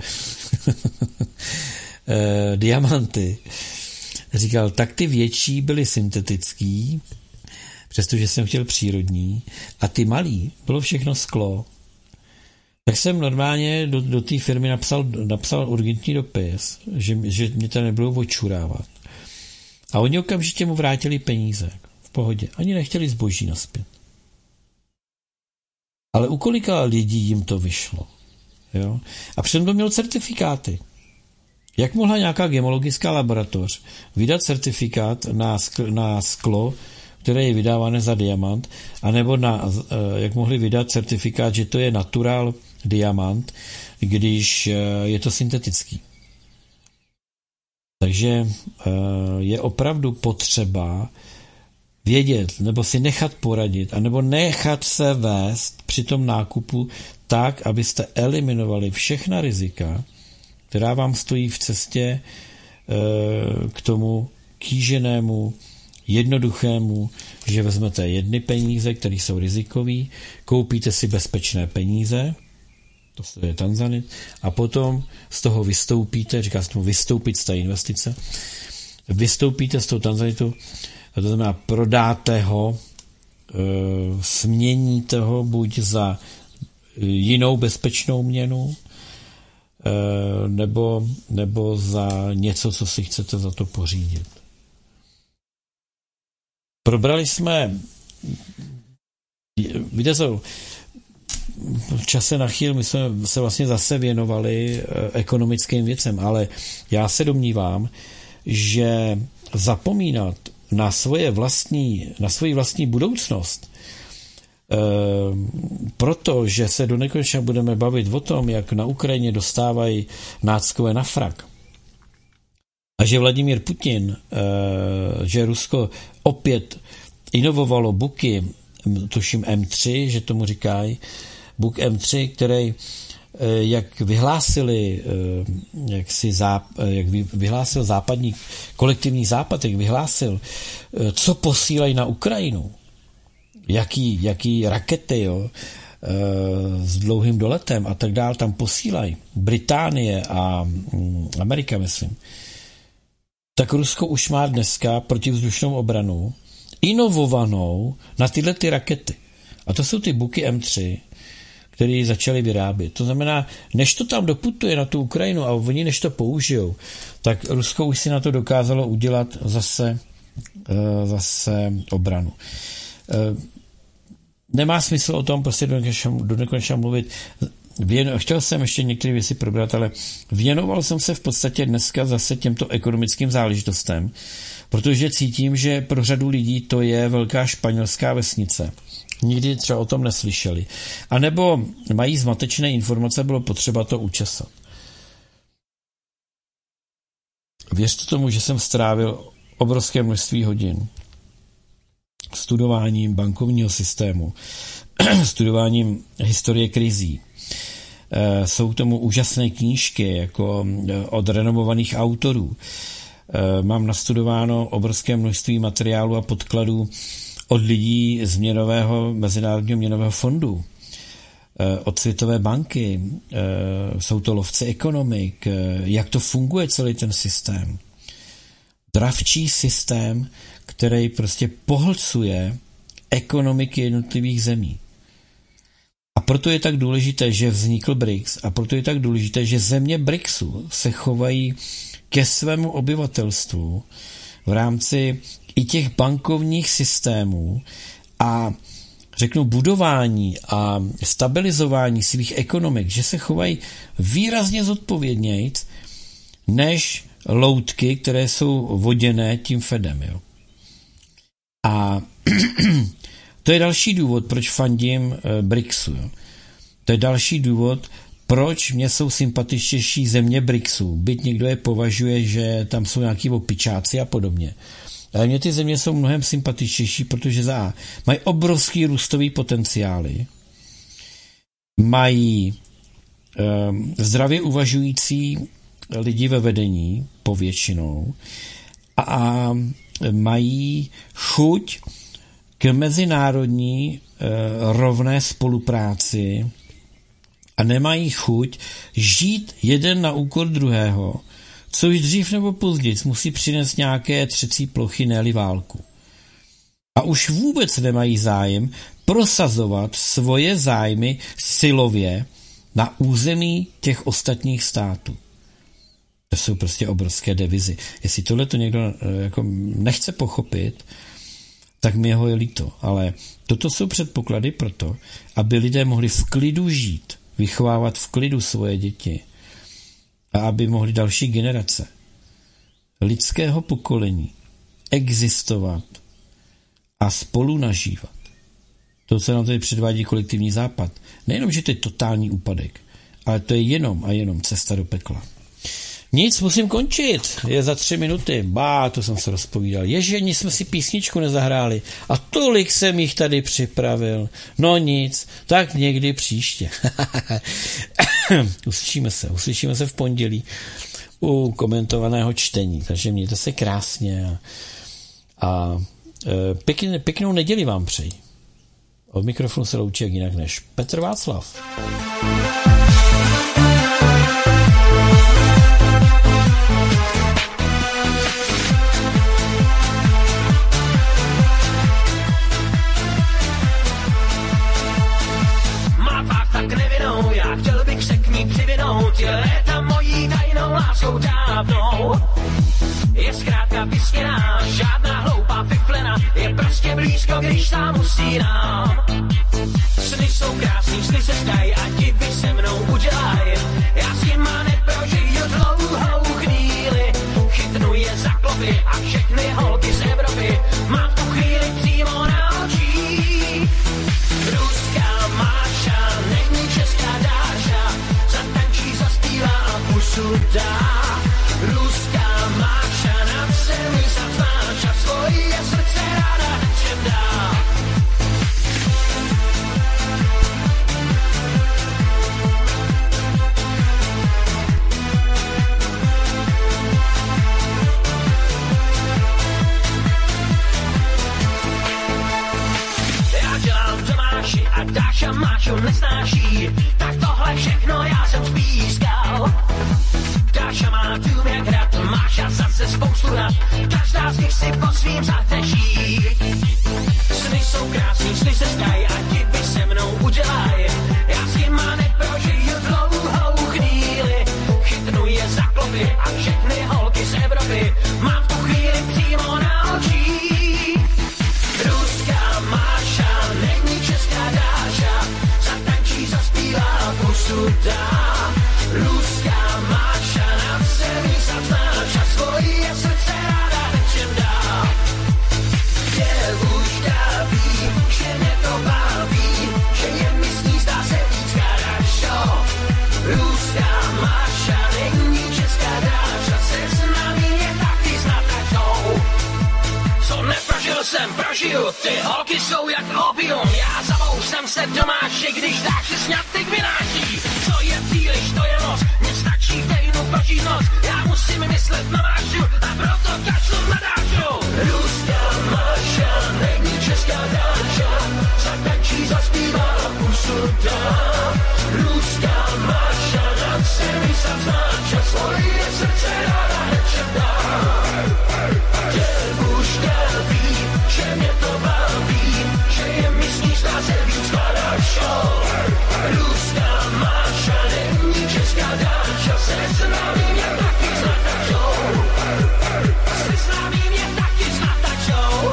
diamanty. Říkal, tak ty větší byly syntetický, přestože jsem chtěl přírodní, a ty malý bylo všechno sklo. Tak jsem normálně do, do té firmy napsal, napsal urgentní dopis, že, že mě to nebudou odčurávat. A oni okamžitě mu vrátili peníze. V pohodě. Ani nechtěli zboží nazpět. Ale u kolika lidí jim to vyšlo? Jo? A přitom to měl certifikáty. Jak mohla nějaká gemologická laboratoř vydat certifikát na sklo, na sklo, které je vydávané za diamant, anebo na, jak mohli vydat certifikát, že to je natural diamant, když je to syntetický. Takže je opravdu potřeba vědět, nebo si nechat poradit, anebo nechat se vést při tom nákupu tak, abyste eliminovali všechna rizika, která vám stojí v cestě k tomu kýženému, jednoduchému, že vezmete jedny peníze, které jsou rizikový, koupíte si bezpečné peníze, to je Tanzanit, a potom z toho vystoupíte, říká se tomu vystoupit z té investice, vystoupíte z toho Tanzanitu, to znamená prodáte ho, směníte ho buď za jinou bezpečnou měnu, nebo, nebo za něco, co si chcete za to pořídit. Probrali jsme, víte co, v čase na chvíli my jsme se vlastně zase věnovali ekonomickým věcem, ale já se domnívám, že zapomínat na svoje vlastní, na svoji vlastní budoucnost, e, protože se do nekonečna budeme bavit o tom, jak na Ukrajině dostávají náckové na frak, a že Vladimír Putin, e, že Rusko opět inovovalo buky, tuším em tři, že tomu říkají, buk em tři, který, jak vyhlásili, jak si záp, jak vyhlásil západní, kolektivní západ, jak vyhlásil, co posílají na Ukrajinu, jaký, jaký rakety, jo, s dlouhým doletem a tak dál tam posílají, Británie a Amerika, myslím, tak Rusko už má dneska protivzdušnou obranu inovovanou na tyhle ty rakety. A to jsou ty buky em tři, které začaly vyrábět. To znamená, než to tam doputuje na tu Ukrajinu a oni než to použijou, tak Rusko už si na to dokázalo udělat zase, zase obranu. Nemá smysl o tom prostě do nekonečna, do nekonečna mluvit. Věno, chtěl jsem ještě některé věci probrat, ale věnoval jsem se v podstatě dneska zase těmto ekonomickým záležitostem, protože cítím, že pro řadu lidí to je velká španělská vesnice. Nikdy třeba o tom neslyšeli. A nebo mají zmatečné informace, bylo potřeba to učesat. Věřte tomu, že jsem strávil obrovské množství hodin studováním bankovního systému, studováním historie krizí. Jsou k tomu úžasné knížky jako od renomovaných autorů. Mám nastudováno obrovské množství materiálů a podkladů od lidí z měnového, Mezinárodního měnového fondu, od Světové banky, jsou to lovci ekonomik, jak to funguje celý ten systém. Dravčí systém, který prostě pohlcuje ekonomiky jednotlivých zemí. A proto je tak důležité, že vznikl B R I C S a proto je tak důležité, že země B R I C Su se chovají ke svému obyvatelstvu v rámci i těch bankovních systémů a řeknu budování a stabilizování svých ekonomik, že se chovají výrazně zodpovědněji než loutky, které jsou voděné tím Fedem. Jo. A to je další důvod, proč fandím B R I C Su. Jo. To je další důvod, proč mě jsou sympatičtější země B R I C Su. Byť někdo je považuje, že tam jsou nějaký opičáci a podobně. Ale mě ty země jsou mnohem sympatičtější, protože za A mají obrovský růstový potenciály, mají um, zdravě uvažující lidi ve vedení povětšinou a mají chuť k mezinárodní uh, rovné spolupráci a nemají chuť žít jeden na úkor druhého, což dřív nebo později musí přinést nějaké třecí plochy, ne-li válku. A už vůbec nemají zájem prosazovat svoje zájmy silově na území těch ostatních států. To jsou prostě obrovské devizy. Jestli tohle to někdo jako nechce pochopit, tak mi ho je líto. Ale toto jsou předpoklady pro to, aby lidé mohli v klidu žít, vychovávat v klidu svoje děti a aby mohly další generace lidského pokolení existovat a spolu nažívat. To, co nám tady předvádí kolektivní západ, nejenom, že to je totální úpadek, ale to je jenom a jenom cesta do pekla. Nic, musím končit. Je za tři minuty. Bá, to jsem se rozpovídal. Ježe, nic jsme si písničku nezahráli. A tolik jsem jich tady připravil. No nic, tak někdy příště. Uslyšíme se. Uslyšíme se v pondělí u komentovaného čtení. Takže mějte se krásně. A, a pěkný, pěknou neděli vám přeji. Od mikrofonu se loučí jak jinak než Petr Václav. Je léta mojí tajnou láskou dávnou. Je zkrátka vysněná, žádná hloupá fiflena, je prostě blízko, když sám usínám. Sny jsou krásný, sny se zdají a divy se mnou udělaj. Já s nima neprožiju dlouhou chvíli, chytnu je za klopy a všechny holky z Evropy mám v tu chvíli přímo na očích. Ruská Máša, není česká Dáša, zatančí, zaspívá a pusu dá. Ruská Máša nad zemi zaznáš a svoje srdce ráda všem dá. Já dělám Tomáši a Dáša Mášu nesnáší, tak tohle všechno já jsem spískal. Dáša má dům jak hrad, Máša zase spoustu rad, každá z nich si po svým zateží. Sny jsou krásný, sny se zdají a divy se mnou udělaj. Já s nima neprožiju dlouhou chvíli, chytnu je za klopy a všechny holky z Evropy mám v tu chvíli přímo na očích. Ruská Máša, není česká Dáša, zatančí, zaspívá a pusu dá. Ruská Máša nad zemi zaznáš a svoje srdce ráda všem dá. Děvuška ví, že mě to baví, že je mi s ní zdá se víc хорошо. Ruská Máša, není česká Dáša, se s námi je taky snad tačou. Co neprožil jsem, prožiju, ty holky jsou jak opium, já zabousem se Tomáši, když Dáši sňatek vynáší. Co je příliš, to je moc, mně stačí v týdnu prožít noc, já musím myslet na Mášu a proto kašlu na Dášu. Ruská Máša, není česká Dáša, zatančí, zaspívá a pusu dá. Ruská Máša, nad zemi zaznáš a svoje srdce ráda všem dá. Děvuška ví, že mě to baví, že je mi s ní zdá se víc хорошо. Ruská Máša, není česká Dáša, se s námi mě taky snad tačou. Se s námi mě taky snad tačou.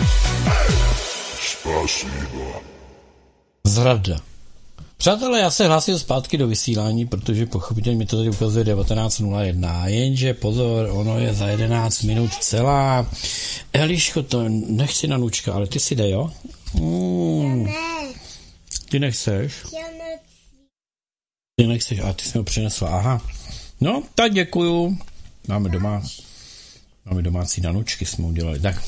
Spasibo. Zrada. Přátelé, já se hlásím zpátky do vysílání, protože pochopitelně mi to tady ukazuje devatenáct nula jedna, jenže pozor, ono je za jedenáct minut celá. Eliško, to nechci nanučka, ale ty si dej, jo? Mm. Ne. Ty nechceš? Já nechci. Ty nechceš, a ty jsi mi ho přinesla, aha. No, tak děkuju. Máme doma, máme domácí nanučky, jsme udělali, tak.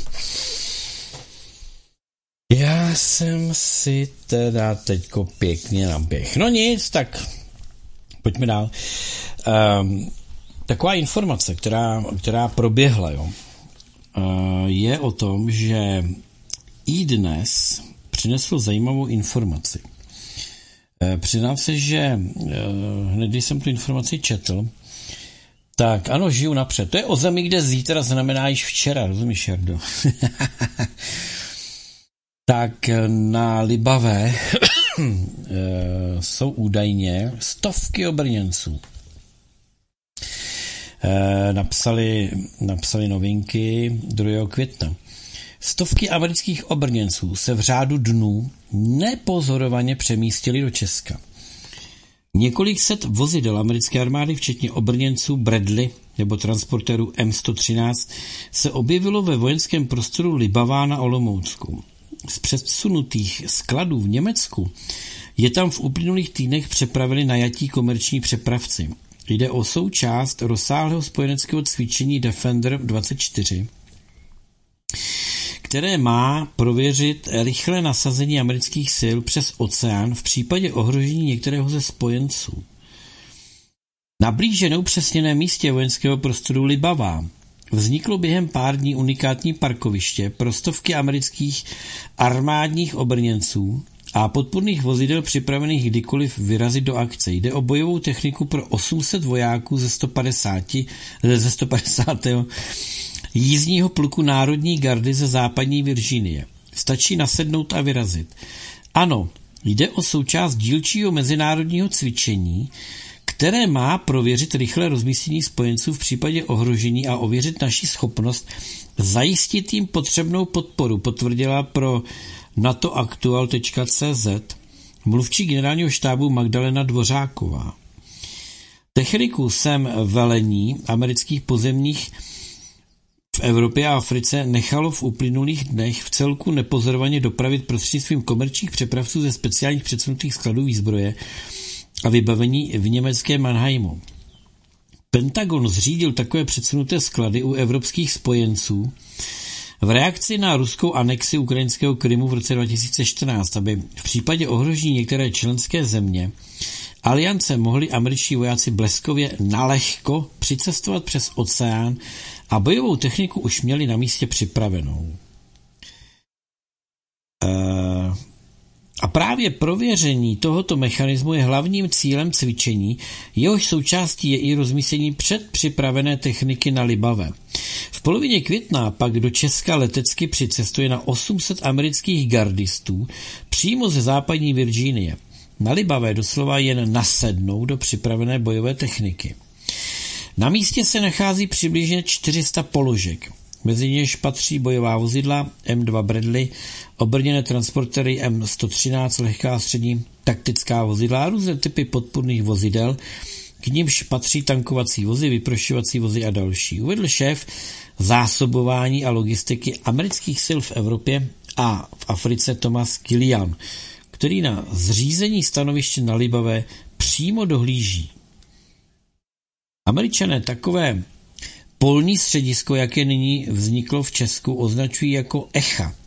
Já jsem si teda teďko pěkně naběh. No nic, tak pojďme dál. Um, taková informace, která, která proběhla, jo, uh, je o tom, že iDnes přinesl zajímavou informaci. Uh, přiznám se, že uh, hned, když jsem tu informaci četl, tak ano, žiju napřed. To je o zemi, kde zítra znamená již včera, rozumíš, Jardo? Tak na Libavé jsou údajně stovky obrněnců. Napsali, napsali novinky druhého května. Stovky amerických obrněnců se v řádu dnů nepozorovaně přemístili do Česka. Několik set vozidel americké armády, včetně obrněnců Bradley nebo transportérů M sto třináct, se objevilo ve vojenském prostoru Libavá na Olomoucku. Z předsunutých skladů v Německu je tam v uplynulých týdnech přepravili najatí komerční přepravci. Jde o součást rozsáhlého spojeneckého cvičení Defender dvacet čtyři, které má prověřit rychlé nasazení amerických sil přes oceán v případě ohrožení některého ze spojenců. Na blíže neupřesněném místě vojenského prostoru Libavá vzniklo během pár dní unikátní parkoviště pro stovky amerických armádních obrněnců a podpůrných vozidel připravených kdykoliv vyrazit do akce. Jde o bojovou techniku pro osm set vojáků ze sto padesát, ze sto padesátého jízdního pluku Národní gardy ze západní Virginie. Stačí nasednout a vyrazit. Ano, jde o součást dílčího mezinárodního cvičení, které má prověřit rychlé rozmístění spojenců v případě ohrožení a ověřit naši schopnost zajistit jim potřebnou podporu, potvrdila pro natoaktual tečka cé zet mluvčí generálního štábu Magdalena Dvořáková. Techniku sem velení amerických pozemních v Evropě a Africe nechalo v uplynulých dnech v celku nepozorovaně dopravit prostřednictvím komerčních přepravců ze speciálních předsunutých skladů výzbroje a vybavení v německém Mannheimu. Pentagon zřídil takové předsunuté sklady u evropských spojenců v reakci na ruskou anexi ukrajinského Krymu v roce dva tisíce čtrnáct, aby v případě ohrožení některé členské země aliance mohli američtí vojáci bleskově nalehko přicestovat přes oceán a bojovou techniku už měli na místě připravenou. Uh... A právě prověření tohoto mechanismu je hlavním cílem cvičení, jehož součástí je i rozmístění předpřipravené techniky na Libavě. V polovině května pak do Česka letecky přicestuje na osm set amerických gardistů přímo ze západní Virginie. Na Libavě doslova jen nasednou do připravené bojové techniky. Na místě se nachází přibližně čtyři sta položek. Mezi něž patří bojová vozidla M dva Bradley, obrněné transportéry M sto třináct, lehká a střední taktická vozidla a různé typy podpůrných vozidel, k nimž patří tankovací vozy, vyprošťovací vozy a další. Uvedl šéf zásobování a logistiky amerických sil v Evropě a v Africe Thomas Killian, který na zřízení stanoviště na Libavě přímo dohlíží. Američané takové polní středisko, jaké nyní vzniklo v Česku, označují jako E C H A,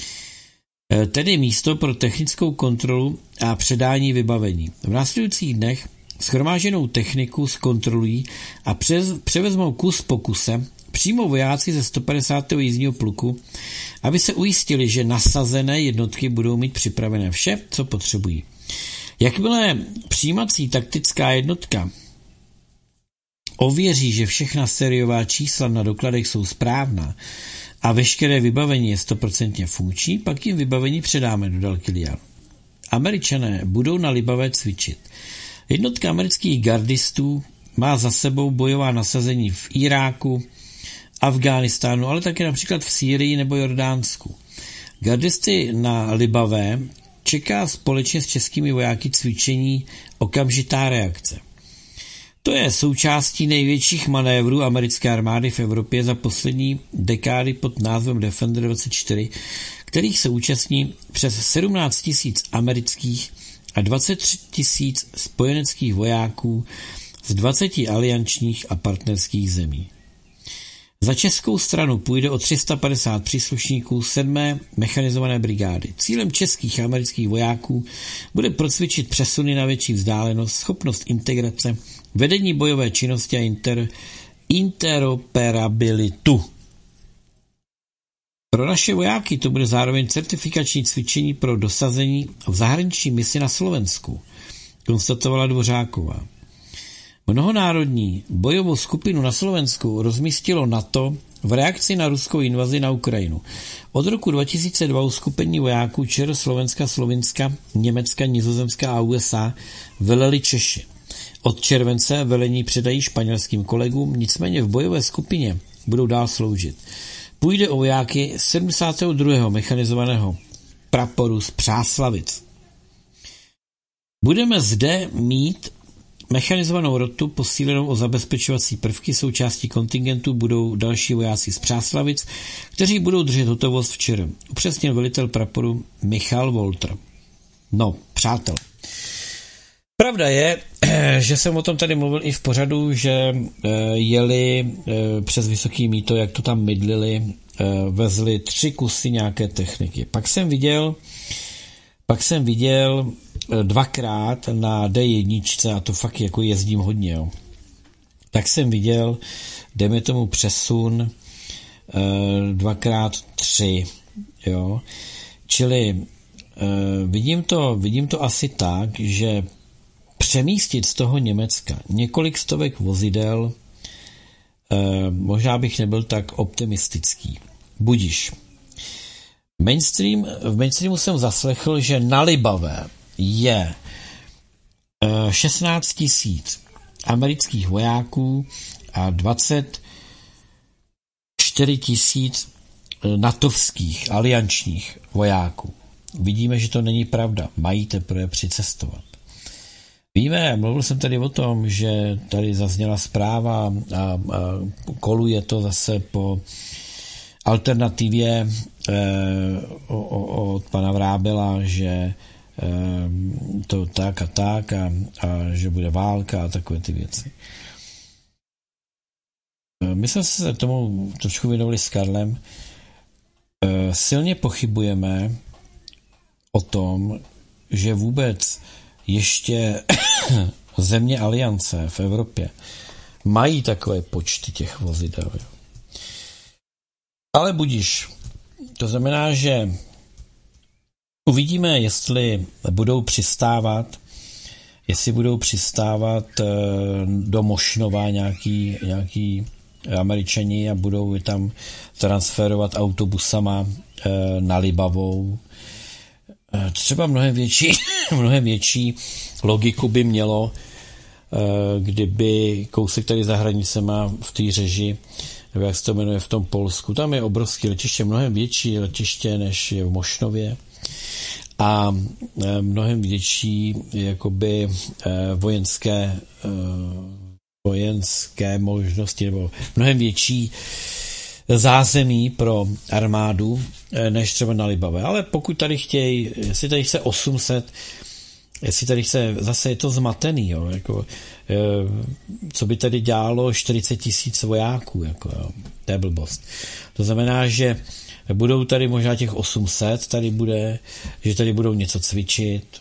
tedy místo pro technickou kontrolu a předání vybavení. V následujících dnech shromáženou techniku zkontrolují a přes, převezmou kus po kuse přímo vojáci ze sto padesátého jízdního pluku, aby se ujistili, že nasazené jednotky budou mít připravené vše, co potřebují. Jakmile přijímací taktická jednotka ověří, že všechna sériová čísla na dokladech jsou správná a veškeré vybavení je stoprocentně funkční, pak jim vybavení předáme, dodal Killian. Američané budou na Libavě cvičit. Jednotka amerických gardistů má za sebou bojová nasazení v Iráku, Afghánistánu, ale také například v Sýrii nebo Jordánsku. Gardisty na Libavě čeká společně s českými vojáky cvičení okamžitá reakce. To je součástí největších manévrů americké armády v Evropě za poslední dekády pod názvem Defender dvacet čtyři, kterých se účastní přes sedmnáct tisíc amerických a dvacet tři tisíc spojeneckých vojáků z dvaceti aliančních a partnerských zemí. Za českou stranu půjde o tři sta padesát příslušníků sedmé mechanizované brigády. Cílem českých a amerických vojáků bude procvičit přesuny na větší vzdálenost, schopnost integrace, vedení bojové činnosti a inter, interoperabilitu. Pro naše vojáky to bude zároveň certifikační cvičení pro dosazení v zahraniční misi na Slovensku, konstatovala Dvořáková. Mnohonárodní bojovou skupinu na Slovensku rozmístilo NATO v reakci na ruskou invazi na Ukrajinu. Od roku dva tisíce dva uskupení vojáků ČR, Slovenska, Slovinska, Německa, Nizozemska a U S A veleli Češi. Od července velení předají španělským kolegům, nicméně v bojové skupině budou dál sloužit. Půjde o vojáky sedmdesátého druhého mechanizovaného praporu z Přáslavic. Budeme zde mít mechanizovanou rotu posílenou o zabezpečovací prvky. Součástí kontingentu budou další vojáci z Přáslavic, kteří budou držet hotovost v ČR. Upřesnil velitel praporu Michal Wolter. No, přátel. Pravda je, že jsem o tom tady mluvil i v pořadu, že jeli přes Vysoký Mýto, jak to tam mydlili, vezli tři kusy nějaké techniky. Pak jsem viděl, pak jsem viděl dvakrát na D jedna, a to fakt jako jezdím hodně, jo. Tak jsem viděl, jdeme tomu přesun dvakrát tři, jo. Čili vidím to, vidím to asi tak, že přemístit z toho Německa několik stovek vozidel, možná bych nebyl tak optimistický. Budiš. Mainstream, v mainstreamu jsem zaslechl, že na Libavé je šestnáct tisíc amerických vojáků a dvacet čtyři tisíc natovských, aliančních vojáků. Vidíme, že to není pravda. Mají teprve přicestovat. Víme, mluvil jsem tady o tom, že tady zazněla zpráva a, a koluje to zase po alternativě eh, o, o, od pana Vrábela, že eh, to tak a tak a, a že bude válka a takové ty věci. My jsme se tomu trošku věnovali s Karlem. Eh, silně pochybujeme o tom, že vůbec ještě země aliance v Evropě mají takové počty těch vozidel. Ale budiš. To znamená, že uvidíme, jestli budou přistávat, jestli budou přistávat do Mošnova nějaký, nějaký Američani a budou je tam transferovat autobusama na Libavou. Třeba mnohem větší, mnohem větší logiku by mělo, kdyby kousek tady za hranicema v té řeži, nebo jak se to jmenuje v tom Polsku, tam je obrovský letiště, mnohem větší letiště, než je v Mošnově a mnohem větší jakoby vojenské vojenské možnosti, nebo mnohem větší zázemí pro armádu, než třeba na Libavé. Ale pokud tady chtějí, jestli tady chce osm set, jestli tady chce, zase je to zmatený, jo, jako, co by tady dělalo čtyřicet tisíc vojáků, jako, jo, to je blbost. To znamená, že budou tady možná těch osm set, tady bude, že tady budou něco cvičit,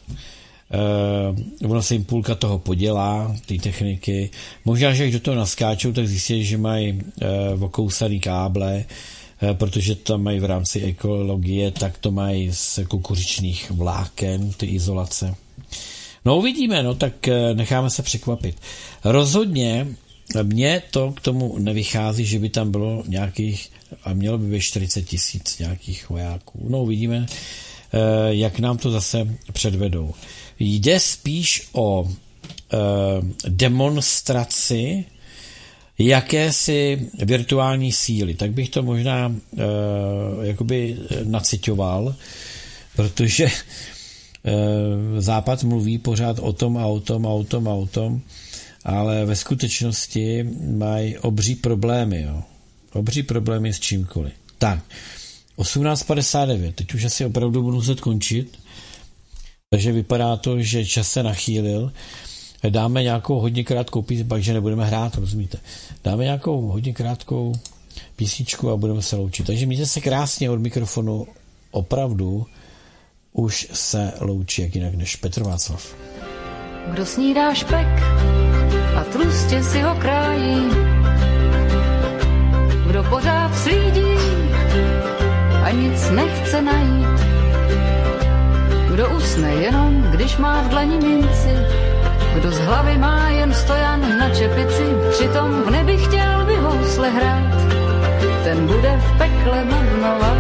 Uh, ono se jim půlka toho podělá, ty techniky. Možná, že když do toho naskáčou, tak zjistí, že mají uh, okousaný káble, uh, protože tam mají v rámci ekologie, tak to mají z kukuřičných vláken, ty izolace. No uvidíme, no tak uh, necháme se překvapit. Rozhodně mně to k tomu nevychází, že by tam bylo nějakých, a mělo by být čtyřicet tisíc nějakých vojáků. No uvidíme, uh, jak nám to zase předvedou. Jde spíš o e, demonstraci jakési virtuální síly. Tak bych to možná e, jakoby naciťoval, protože e, Západ mluví pořád o tom a o tom a o tom a o tom, ale ve skutečnosti mají obří problémy. Jo. Obří problémy s čímkoliv. Tak, osmnáct padesát devět. Teď už asi opravdu budu muset končit. Takže vypadá to, že čas se nachýlil. Dáme nějakou hodně krátkou písničku, pak, že nebudeme hrát, rozumíte. Dáme nějakou hodně krátkou písničku a budeme se loučit. Takže mějte se krásně od mikrofonu. Opravdu už se loučí jak jinak než Petr Václav. Kdo snídá špek a tlustě si ho krájí, kdo pořád slídí a nic nechce najít, kdo usne jenom, když má v dlani minci, kdo z hlavy má jen stojan na čepici, přitom v nebi chtěl by housle hrát, ten bude v pekle bubnovat.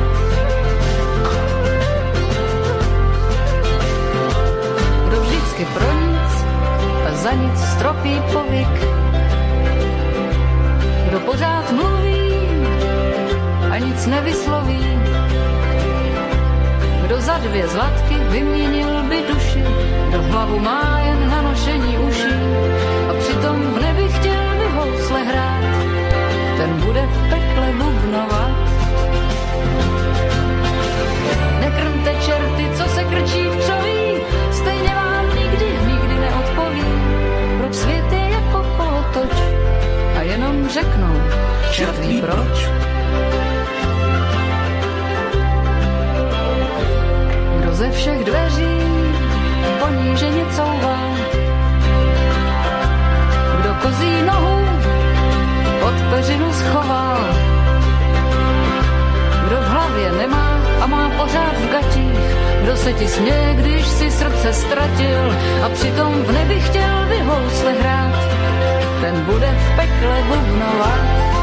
Kdo vždycky pro nic a za nic stropí povyk, kdo pořád mluví a nic nic nevysloví. Kdo za dvě zlatky vyměnil by duši, kdo hlavu má jen na nošení uší a přitom v nebi chtěl by housle hrát, ten bude v pekle bubnovat. Nekrmte čerty, co se krčí v křoví, stejně vám nikdy, nikdy neodpoví, proč svět je jako kolotoč a jenom řeknou, čert ví proč. Kdo ze všech dveří poníženě couvá, kdo kozí nohu pod peřinu schoval, kdo v hlavě nemá a má pořád v gatích, kdo se ti směje, když si srdce ztratil a přitom v nebi chtěl by housle hrát, ten bude v pekle bubnovat.